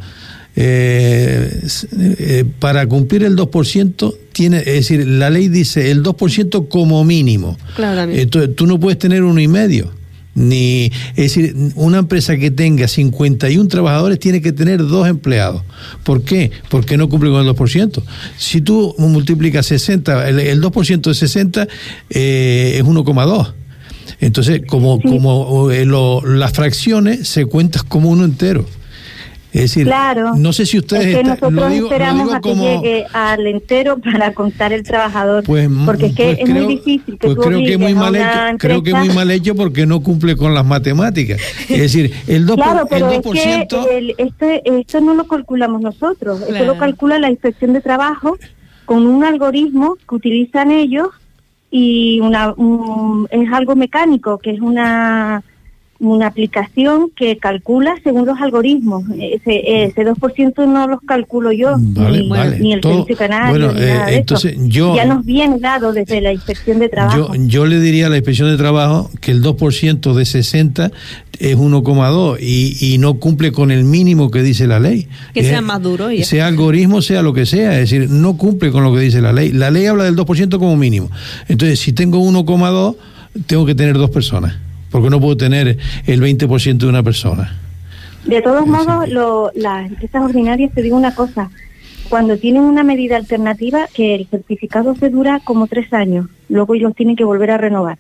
Eh, s- eh, para cumplir el dos por ciento, tiene, es decir, la ley dice el dos por ciento como mínimo. Claramente. Entonces, tú no puedes tener uno y medio. Ni, es decir, una empresa que tenga cincuenta y uno trabajadores tiene que tener dos empleados. ¿Por qué? Porque no cumple con el dos por ciento. Si tú multiplicas sesenta, el, el dos por ciento de sesenta eh, es uno coma dos. Entonces, como, Sí. como eh, lo- las fracciones se cuentan como uno entero. Es decir, Claro. no sé si ustedes es que está- nosotros lo digo, lo esperamos digo a que como llegue al entero para contar el trabajador, pues, porque es que pues es creo, muy difícil que pues tú creo que es muy obligues a mal una hecho, creo que es muy empresa- mal hecho porque no cumple con las matemáticas. Es decir, el dos por, Claro, el pero dos es por que ciento el- este, esto no lo calculamos nosotros, esto Claro. lo calcula la Inspección de Trabajo con un algoritmo que utilizan ellos y una un- es algo mecánico, que es una una aplicación que calcula según los algoritmos. Ese, ese dos por ciento no los calculo yo, vale, ni, vale. ni el Todo, Servicio Canario, bueno, ni eh, nada de entonces eso. yo, ya nos viene dado desde la Inspección de Trabajo. Yo, yo le diría a la Inspección de Trabajo que el dos por ciento de sesenta es uno coma dos y, y no cumple con el mínimo que dice la ley. Que eh, sea más duro. Ya. Sea algoritmo, sea lo que sea, es decir, no cumple con lo que dice la ley. La ley habla del dos por ciento como mínimo. Entonces, si tengo uno coma dos, tengo que tener dos personas, porque no puedo tener el veinte por ciento de una persona. De todos modos, lo, las empresas ordinarias, te digo una cosa, cuando tienen una medida alternativa, que el certificado se dura como tres años, luego ellos tienen que volver a renovar.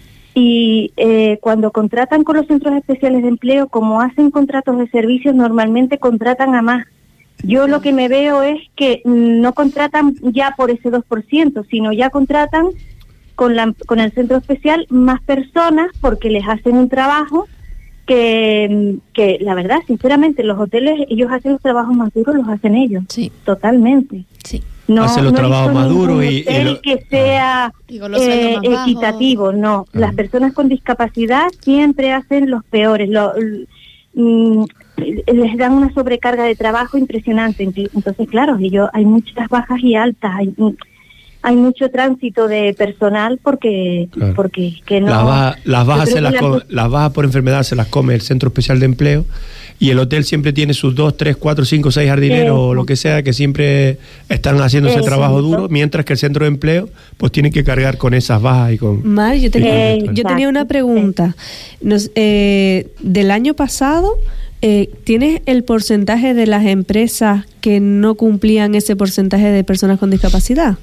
Y eh, cuando contratan con los centros especiales de empleo, como hacen contratos de servicios, normalmente contratan a más. Yo lo que me veo es que no contratan ya por ese dos por ciento, sino ya contratan con, la, con el centro especial más personas porque les hacen un trabajo que, que la verdad, sinceramente, los hoteles, ellos hacen los trabajos más duros, los hacen ellos. Sí. Totalmente. Sí. No, Hacen los no he trabajos visto más ningún duros y- y hotel lo- que sea Y con los sueldos eh, más bajos. equitativo, no. Ah. Las personas con discapacidad siempre hacen los peores. Lo, l- mm, les dan una sobrecarga de trabajo impresionante. Entonces, claro, ellos, hay muchas bajas y altas. Hay, hay mucho tránsito de personal porque Claro. porque es que no. Las bajas, las Yo bajas, creo se las, que la- come- las bajas por enfermedad se las come el Centro Especial de Empleo y el hotel siempre tiene sus dos, tres, cuatro, cinco, seis jardineros Eso. o lo que sea que siempre están haciendo ese Eso. trabajo duro, mientras que el Centro de Empleo pues tiene que cargar con esas bajas y con... Mar, yo tenía, Exacto. yo tenía una pregunta. Nos, eh, del año pasado, eh, ¿tienes el porcentaje de las empresas que no cumplían ese porcentaje de personas con discapacidad?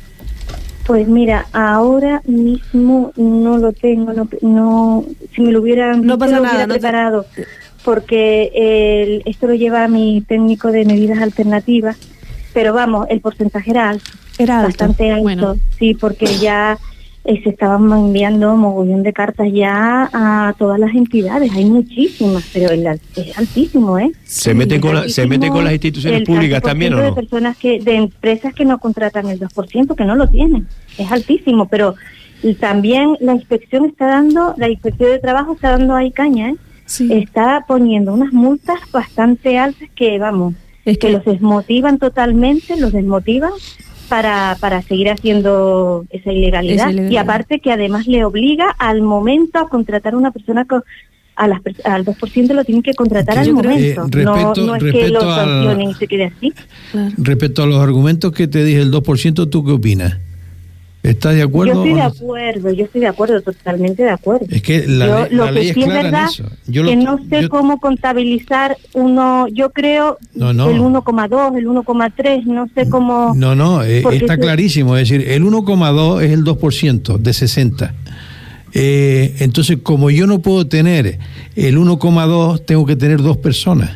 Pues mira, ahora mismo no lo tengo, no, no si me lo hubieran No dicho, pasa lo nada, hubiera no te- preparado, porque el, esto lo lleva mi técnico de medidas alternativas, pero vamos, el porcentaje era alto, Era alto. bastante alto, Bueno. sí, porque ya eh, se estaban enviando mogollón de cartas ya a todas las entidades, hay muchísimas, pero el, al- es altísimo, ¿eh? ¿Se meten con, la- se meten con las instituciones El públicas tanto por también o ciento no? de personas que, de empresas que no contratan el dos por ciento, que no lo tienen, es altísimo, pero y también la inspección está dando, la inspección de trabajo está dando ahí caña, ¿eh? Sí. Está poniendo unas multas bastante altas que, vamos, Es que que- los desmotivan totalmente, los desmotivan para, para seguir haciendo esa ilegalidad. Esa ilegalidad. Y aparte que además le obliga al momento a contratar a una persona con, a las, pers- al dos por ciento lo tienen que contratar Yo al creo que, momento. eh, no, respecto- no es que respecto lo al- sancionen y se quede así. Claro. Respecto a los argumentos que te dije, el dos por ciento, ¿tú qué opinas? ¿Estás de acuerdo? Yo estoy o de no? acuerdo, yo estoy de acuerdo, totalmente de acuerdo. Es que la, Yo, ley- lo la que ley es sí es clara en verdad eso. Yo lo- que no sé yo- cómo contabilizar uno, yo creo No, no. el uno coma dos, el uno coma tres, no sé cómo. No, no, eh, porque está eso- clarísimo. Es decir, el uno coma dos es el dos por ciento de sesenta. Eh, entonces, como yo no puedo tener el uno coma dos, tengo que tener dos personas.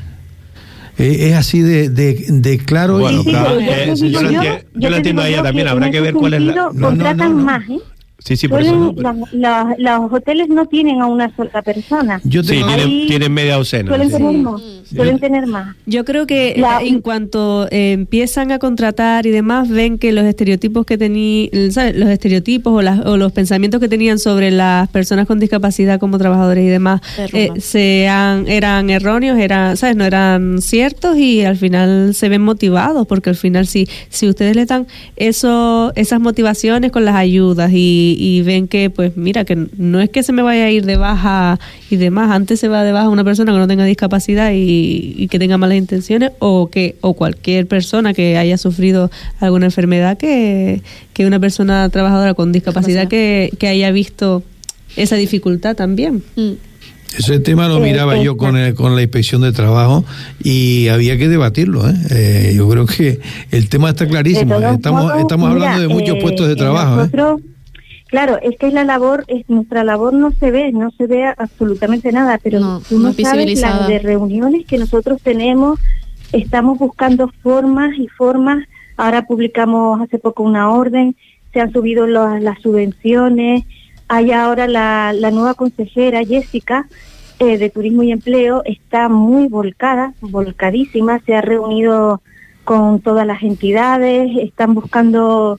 Eh, es así de, de, de claro. Bueno, y- Sí, claro, pero yo eh, te yo digo la yo- enti- yo yo la te entiendo a digo ella yo también, que habrá en que ese ver cuál es la... sentido No, no, contratan no, no. más, ¿eh? Sí, sí, por eso... Suelen- no, pero- la- la- los hoteles no tienen a una sola persona. Yo Sí, tengo- tienen, Ahí tienen media docena. Suelen sí. tener más, Sí. suelen tener más. Yo creo que La- en cuanto eh, empiezan a contratar y demás, ven que los estereotipos que tenían, ¿sabes? Los estereotipos o, las, o los pensamientos que tenían sobre las personas con discapacidad como trabajadores y demás Se eh, derrumban. sean, eran erróneos, eran, ¿sabes? No eran ciertos y al final se ven motivados, porque al final si, si ustedes le dan eso, esas motivaciones con las ayudas y, y ven que, pues mira, que no es que se me vaya a ir de baja y demás, antes se va de baja una persona que no tenga discapacidad y, y que tenga malas intenciones o que o cualquier persona que haya sufrido alguna enfermedad que, que una persona trabajadora con discapacidad que, que haya visto esa dificultad también. Mm. Ese tema lo Eh, miraba yo con, exacto. el- con la inspección de trabajo y había que debatirlo. ¿eh? Eh, yo creo que el tema está clarísimo. De todos Estamos, modos, estamos hablando mira, de muchos eh, puestos de eh, trabajo. ¿eh? Nosotros, claro, es que es la labor, es nuestra labor no se ve, no se ve absolutamente nada, pero No, tú no no es sabes visibilizada. las de reuniones que nosotros tenemos, estamos buscando formas y formas. Ahora publicamos hace poco una orden, se han subido los- las subvenciones, hay ahora la, la nueva consejera Jessica eh, de Turismo y Empleo, está muy volcada, volcadísima, se ha reunido con todas las entidades, están buscando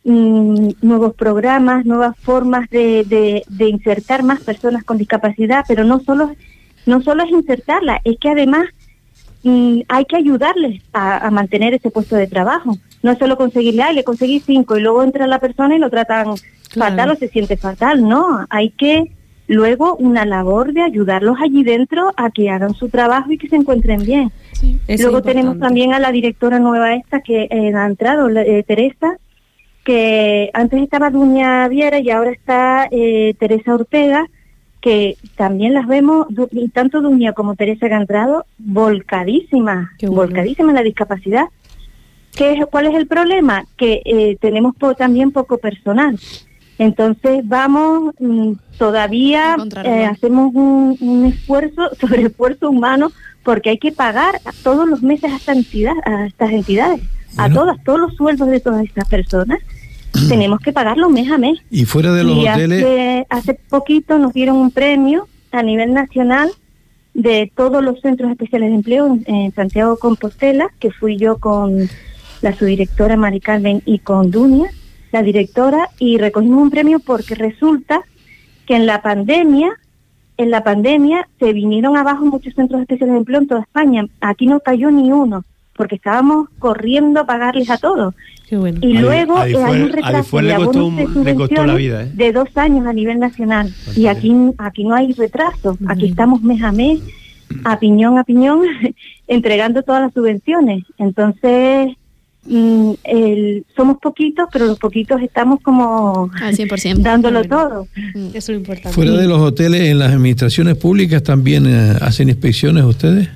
mm, nuevos programas, nuevas formas de, de, de insertar más personas con discapacidad, pero no solo, no solo es insertarla, es que además mm, hay que ayudarles a, a mantener ese puesto de trabajo. No es solo conseguirle, ay, le conseguí cinco y luego entra la persona y lo tratan claro. fatal o se siente fatal. No, hay que luego una labor de ayudarlos allí dentro a que hagan su trabajo y que se encuentren bien. Sí, luego tenemos también a la directora nueva esta que eh, ha entrado, eh, Teresa, que antes estaba Duña Viera y ahora está eh, Teresa Ortega, que también las vemos, tanto Duña como Teresa que ha entrado, volcadísimas, bueno. volcadísimas en la discapacidad. ¿Qué es, ¿Cuál es el problema? Que eh, tenemos po- también poco personal. Entonces vamos, mm, todavía eh, hacemos un, un esfuerzo, sobre esfuerzo humano, porque hay que pagar a todos los meses a, esta entidad, a estas entidades, bueno. a todas, todos los sueldos de todas estas personas. Tenemos que pagarlo mes a mes. Y fuera de los y hoteles... Hace, hace poquito nos dieron un premio a nivel nacional de todos los centros especiales de empleo en, en Santiago de Compostela, que fui yo con la subdirectora Mari Carmen y con Dunia, la directora, y recogimos un premio porque resulta que en la pandemia, en la pandemia se vinieron abajo muchos centros especiales de empleo en toda España. Aquí no cayó ni uno, porque estábamos corriendo a pagarles a todos. Qué bueno. Y a luego a Difuer, hay un retraso de abonos de subvenciones ¿eh? de dos años a nivel nacional. Porque... Y aquí aquí no hay retraso. Uh-huh. Aquí estamos mes a mes, a piñón a piñón, entregando todas las subvenciones. Entonces... Mm, el, somos poquitos, pero los poquitos estamos como al cien por ciento dándolo todo. Eso es lo importante. Fuera de los hoteles, en las administraciones públicas también eh, hacen inspecciones ustedes.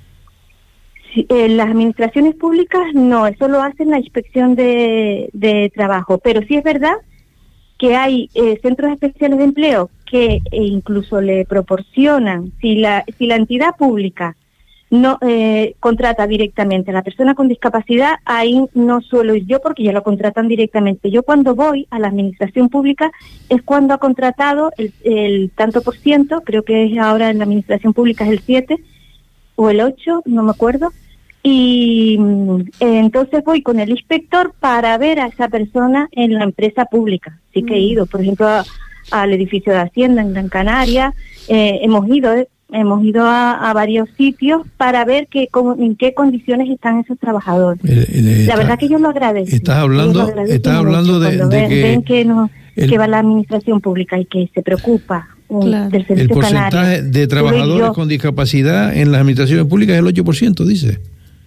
Sí, en las administraciones públicas no, eso lo hacen la inspección de, de trabajo, pero sí es verdad que hay eh, centros especiales de empleo que eh, incluso le proporcionan, si la si la entidad pública no eh, contrata directamente a la persona con discapacidad, ahí no suelo ir yo porque ya lo contratan directamente. Yo cuando voy a la administración pública es cuando ha contratado el, el tanto por ciento, creo que es ahora en la administración pública es el siete o el ocho, no me acuerdo, y eh, entonces voy con el inspector para ver a esa persona en la empresa pública. Sí que he ido, por ejemplo, a, al edificio de Hacienda en Gran Canaria, eh, hemos ido... Eh, Hemos ido a, a varios sitios para ver que, cómo, en qué condiciones están esos trabajadores. Eh, eh, la verdad que yo lo agradezco. Estás hablando, estás hablando de, de ven, que, ven que, no, el, que va la administración pública y que se preocupa um, claro. del servicio el porcentaje canario. de trabajadores yo, con discapacidad en las administraciones públicas es el ocho por ciento, dice.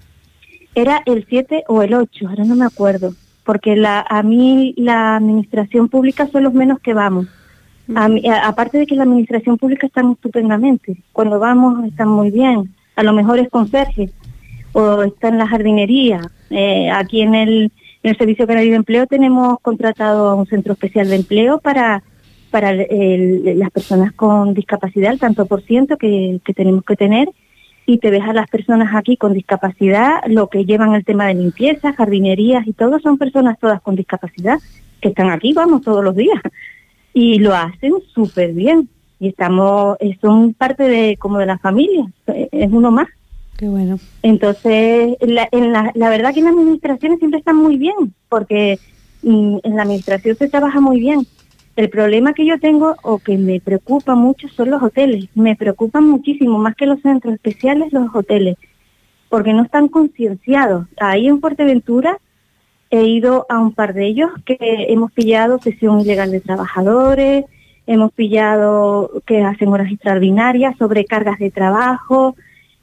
Era el siete o el ocho, ahora no me acuerdo, porque la a mí la administración pública son los menos que vamos. A, a, aparte de que la administración pública está estupendamente, cuando vamos están muy bien, a lo mejor es conserje o está en la jardinería. Eh, aquí en el, en el Servicio Canario de Empleo tenemos contratado a un centro especial de empleo para para el, el, las personas con discapacidad, el tanto por ciento que, que tenemos que tener, y te ves a las personas aquí con discapacidad, lo que llevan el tema de limpieza, jardinerías y todo, son personas todas con discapacidad que están aquí, vamos, todos los días. Y lo hacen súper bien. Y estamos, son parte de como de la familia, es uno más. Qué bueno. Entonces, la, en la, la verdad que en las administraciones siempre están muy bien, porque mm, en la administración se trabaja muy bien. El problema que yo tengo, o que me preocupa mucho, son los hoteles. Me preocupan muchísimo, más que los centros especiales, los hoteles, porque no están concienciados. Ahí en Fuerteventura he ido a un par de ellos que hemos pillado cesión ilegal de trabajadores, hemos pillado que hacen horas extraordinarias, sobrecargas de trabajo,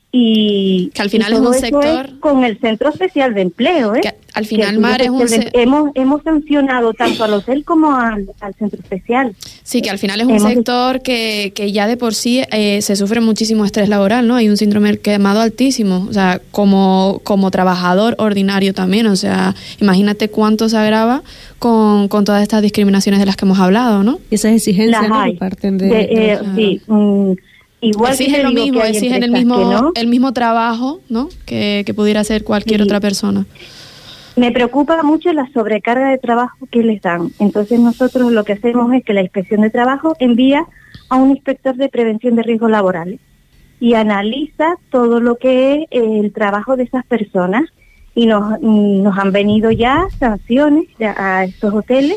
y que al final y es todo un eso sector es con el Centro Especial de Empleo, ¿eh? Que al final, que Mar, es un se... hemos hemos sancionado tanto al hotel como al, al Centro Especial. Sí, que al final es un hemos... sector que, que ya de por sí eh, se sufre muchísimo estrés laboral, ¿no? Hay un síndrome del quemado altísimo, o sea, como como trabajador ordinario también, o sea, imagínate cuánto se agrava con, con todas estas discriminaciones de las que hemos hablado, ¿no? Y esas exigencias, ¿no? Que parten de, de eh, sí, um, igual exigen lo mismo, exigen el mismo, ¿no? el mismo trabajo, ¿no? Que, que pudiera hacer cualquier sí. otra persona. Me preocupa mucho la sobrecarga de trabajo que les dan. Entonces nosotros lo que hacemos es que la Inspección de Trabajo envía a un inspector de prevención de riesgos laborales y analiza todo lo que es el trabajo de esas personas y nos, nos han venido ya sanciones a estos hoteles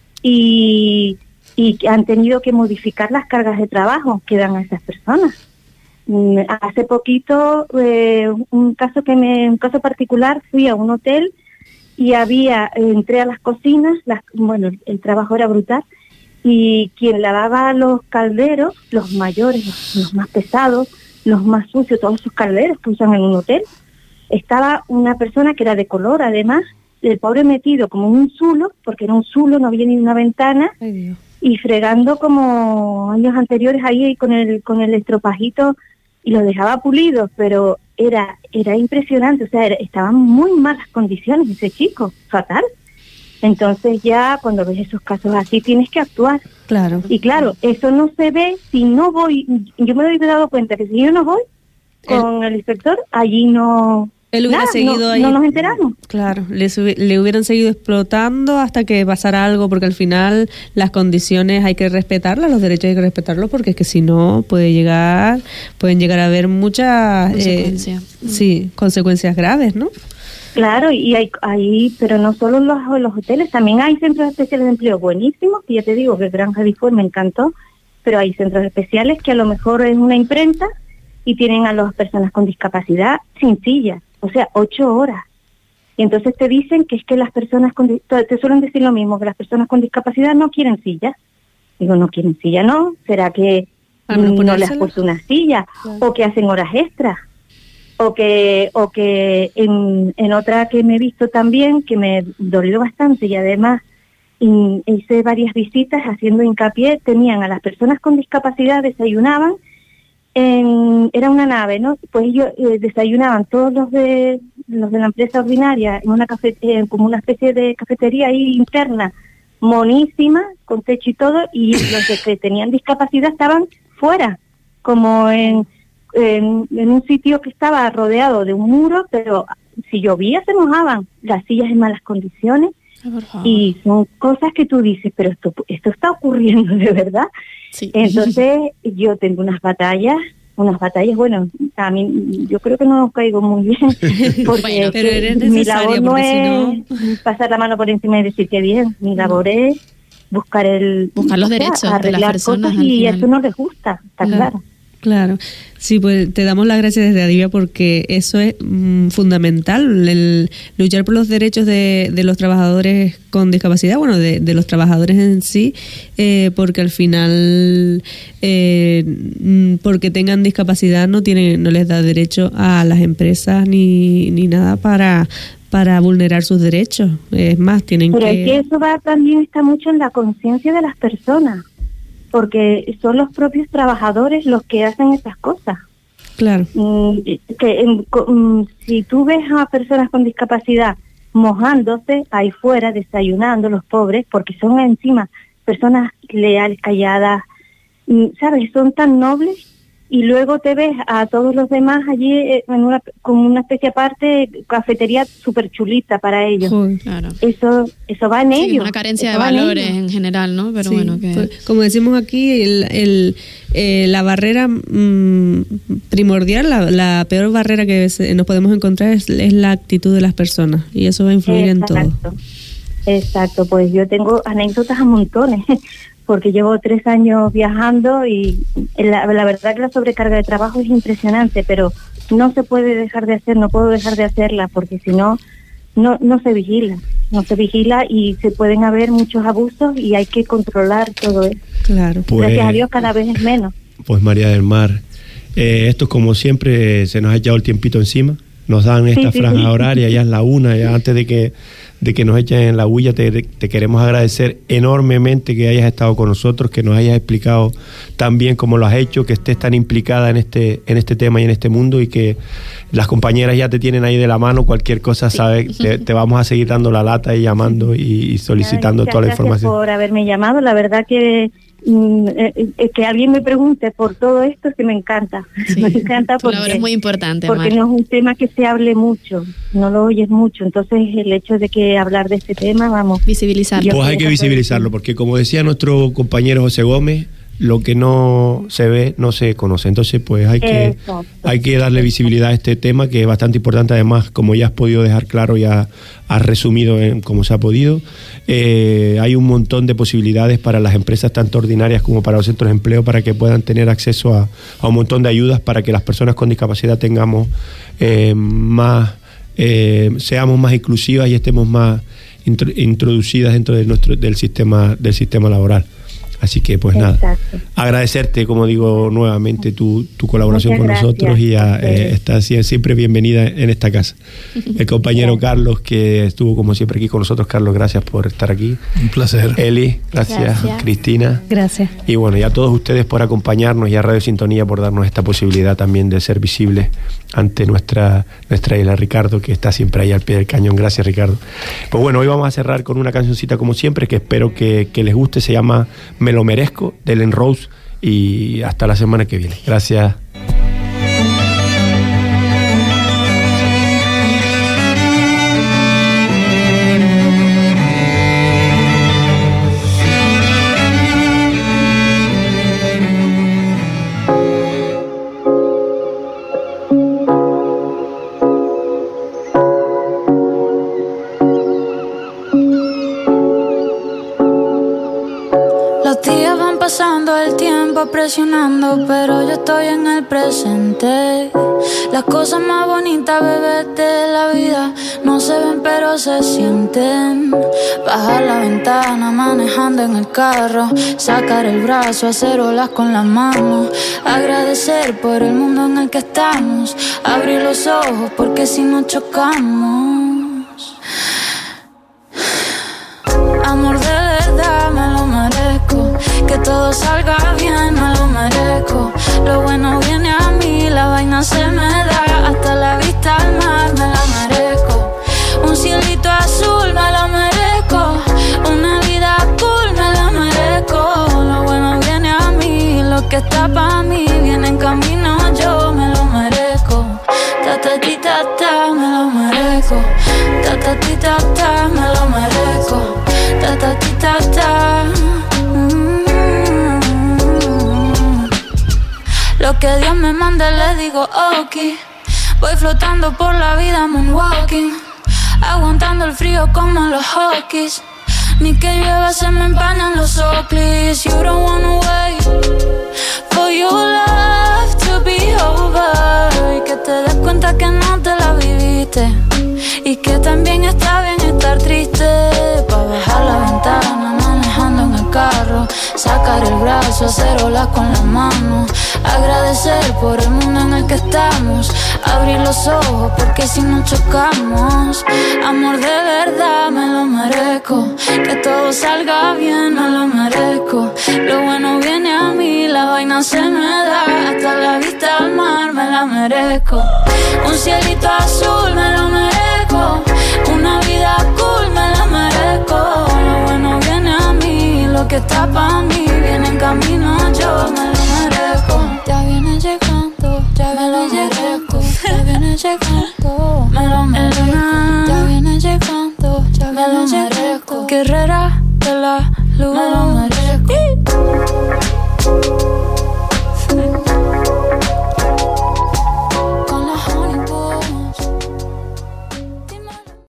y, y han tenido que modificar las cargas de trabajo que dan a esas personas. Hace poquito, eh, un caso que me, un caso particular, fui a un hotel y había, entré a las cocinas, las, bueno, el trabajo era brutal, y quien lavaba los calderos, los mayores, los, los más pesados, los más sucios, todos esos calderos que usan en un hotel, estaba una persona que era de color, además, el pobre metido como en un zulo, porque era un zulo, no había ni una ventana, y fregando como años anteriores ahí con el con el estropajito, y lo dejaba pulido, pero era era impresionante, o sea, era, estaba en muy malas condiciones ese chico, fatal. Entonces ya cuando ves esos casos así tienes que actuar. Claro. Y claro, eso no se ve si no voy, yo me he dado cuenta que si yo no voy con el, el inspector, allí no... Él hubiera nada, seguido no, ahí. No nos enteramos. Claro, le, le hubieran seguido explotando hasta que pasara algo, porque al final las condiciones hay que respetarlas, los derechos hay que respetarlos, porque es que si no puede llegar, pueden llegar a haber muchas consecuencias. Eh, sí, consecuencias graves, ¿no? Claro, y hay, hay pero no solo los, los hoteles, también hay centros especiales de empleo buenísimos, que ya te digo que Granja Difor me encantó, pero hay centros especiales que a lo mejor es una imprenta y tienen a las personas con discapacidad sin silla. O sea, ocho horas. Y entonces te dicen que es que las personas con... Te suelen decir lo mismo, que las personas con discapacidad no quieren silla. Digo, no quieren silla, ¿no? ¿Será que no les has puesto una silla? Claro. O que hacen horas extras. O que o que en, en otra que me he visto también, que me dolió bastante y además y, hice varias visitas haciendo hincapié, tenían a las personas con discapacidad, desayunaban, En, era una nave, ¿no? Pues ellos eh, desayunaban todos los de los de la empresa ordinaria en una cafe, eh, como una especie de cafetería ahí interna, monísima, con techo y todo, y los de que tenían discapacidad estaban fuera, como en, en, en un sitio que estaba rodeado de un muro, pero si llovía se mojaban, las sillas en malas condiciones, y son cosas que tú dices, pero esto esto está ocurriendo de verdad. Sí. Entonces yo tengo unas batallas, unas batallas, bueno, a mí yo creo que no caigo muy bien, porque bueno, pero eres mi labor no es si no... pasar la mano por encima y decir que bien, mi labor es buscar el buscar los derechos sea, de las personas cosas y eso no les gusta, está claro. claro. Claro, sí, pues te damos las gracias desde Adivia porque eso es mmm, fundamental, el luchar por los derechos de, de los trabajadores con discapacidad, bueno, de, de los trabajadores en sí, eh, porque al final, eh, porque tengan discapacidad no tienen, no les da derecho a las empresas ni, ni nada para para vulnerar sus derechos. Es más, tienen Pero que... Pero es que eso va también está mucho en la conciencia de las personas, porque son los propios trabajadores los que hacen esas cosas. Claro. Mm, que en, mm, si tú ves a personas con discapacidad mojándose ahí fuera, desayunando, los pobres, porque son encima personas leales, calladas, mm, ¿sabes? Son tan nobles, y luego te ves a todos los demás allí en una, como una especie aparte, cafetería súper chulita para ellos. Joder, claro. Eso eso va en sí, ellos. Una carencia eso de valores en general, ¿no? Pero sí, bueno, que... pues, como decimos aquí, el, el, eh, la barrera mmm, primordial, la, la peor barrera que se, nos podemos encontrar es, es la actitud de las personas, y eso va a influir Exacto. en todo. Exacto, pues yo tengo anécdotas a montones, porque llevo tres años viajando y la, la verdad que la sobrecarga de trabajo es impresionante, pero no se puede dejar de hacer, no puedo dejar de hacerla, porque si no, no no se vigila, no se vigila y se pueden haber muchos abusos y hay que controlar todo eso. Claro. Pues, gracias a Dios cada vez es menos. Pues María del Mar, eh, esto como siempre se nos ha echado el tiempito encima, nos dan esta sí, franja sí, sí. horaria, ya es la una, ya antes de que de que nos echen en la huilla, te, te queremos agradecer enormemente que hayas estado con nosotros, que nos hayas explicado tan bien como lo has hecho, que estés tan implicada en este en este tema y en este mundo, y que las compañeras ya te tienen ahí de la mano, cualquier cosa, sí. sabes, te, te vamos a seguir dando la lata y llamando y, y solicitando Ay, toda la gracias información. por haberme llamado, la verdad que mm, eh, eh, que alguien me pregunte por todo esto, que me encanta, sí. me encanta porque, es muy importante, porque Mar. no es un tema que se hable mucho, no lo oyes mucho, entonces el hecho de que hablar de este tema, vamos, visibilizarlo. Pues hay que visibilizarlo, porque como decía nuestro compañero José Gómez, lo que no se ve no se conoce. Entonces, pues hay que, Exacto. hay que darle visibilidad a este tema, que es bastante importante. Además, como ya has podido dejar claro, ya has resumido en cómo se ha podido, eh, hay un montón de posibilidades para las empresas, tanto ordinarias como para los centros de empleo, para que puedan tener acceso a, a un montón de ayudas para que las personas con discapacidad tengamos eh, más, eh, seamos más inclusivas y estemos más intro, introducidas dentro de nuestro, del sistema, del sistema laboral. Así que pues nada, Exacto. agradecerte, como digo, nuevamente tu, tu colaboración Muchas con gracias. nosotros, y ya, eh, estás siempre bienvenida en esta casa. El compañero Carlos, que estuvo como siempre aquí con nosotros. Carlos, gracias por estar aquí. Un placer. Eli, gracias. Gracias. Cristina. Gracias. Y bueno, y a todos ustedes por acompañarnos, y a Radio Sintonía por darnos esta posibilidad también de ser visibles ante nuestra, nuestra isla. Ricardo, que está siempre ahí al pie del cañón. Gracias, Ricardo. Pues bueno, hoy vamos a cerrar con una cancioncita como siempre, que espero que, que les guste. Se llama Me lo merezco, de Ellen Rose, y hasta la semana que viene. Gracias. Los días van pasando, el tiempo presionando, pero yo estoy en el presente. Las cosas más bonitas, bebé, de la vida no se ven pero se sienten. Bajar la ventana manejando en el carro, sacar el brazo, hacer olas con las manos, agradecer por el mundo en el que estamos, abrir los ojos porque si no chocamos. Amor de verdad, me lo merezco. Que todo salga bien, me lo merezco. Lo bueno viene a mí, la vaina se me da. Hasta la vista al mar, me la merezco. Un cielito azul, me lo merezco. Una vida cool, me la merezco. Lo bueno viene a mí, lo que está pa' mí viene en camino, yo me lo merezco. Ta ta ti ta ta, me lo merezco. Ta ta ti ta ta, me lo merezco. Ta ta ti ta ta. Mm. Lo que Dios me manda le digo ok. Voy flotando por la vida moonwalking, aguantando el frío como los Hawkins. Ni que llueva se me empañan los Oakleys. You don't wanna wait for your love to be over, y que te des cuenta que no te la viviste, y que también está bien estar triste. Pa' bajar la ventana manejando en el carro, sacar el brazo, hacer olas con las manos, agradecer por el mundo en el que estamos, abrir los ojos porque si no chocamos. Amor de verdad, me lo merezco. Que todo salga bien, me lo merezco. Lo bueno viene a mí, la vaina se me da. Hasta la vista al mar, me la merezco. Un cielito azul, me lo merezco. Una vida cool, me la merezco. Lo bueno viene a mí, lo que está pa' mí viene en camino, yo me lo merezco. Ya viene llegando, ya me lo merezco. Ya viene llegando, me lo merezco. Ya viene llegando, ya me lo merezco. Guerrera de la luz, me lo merezco.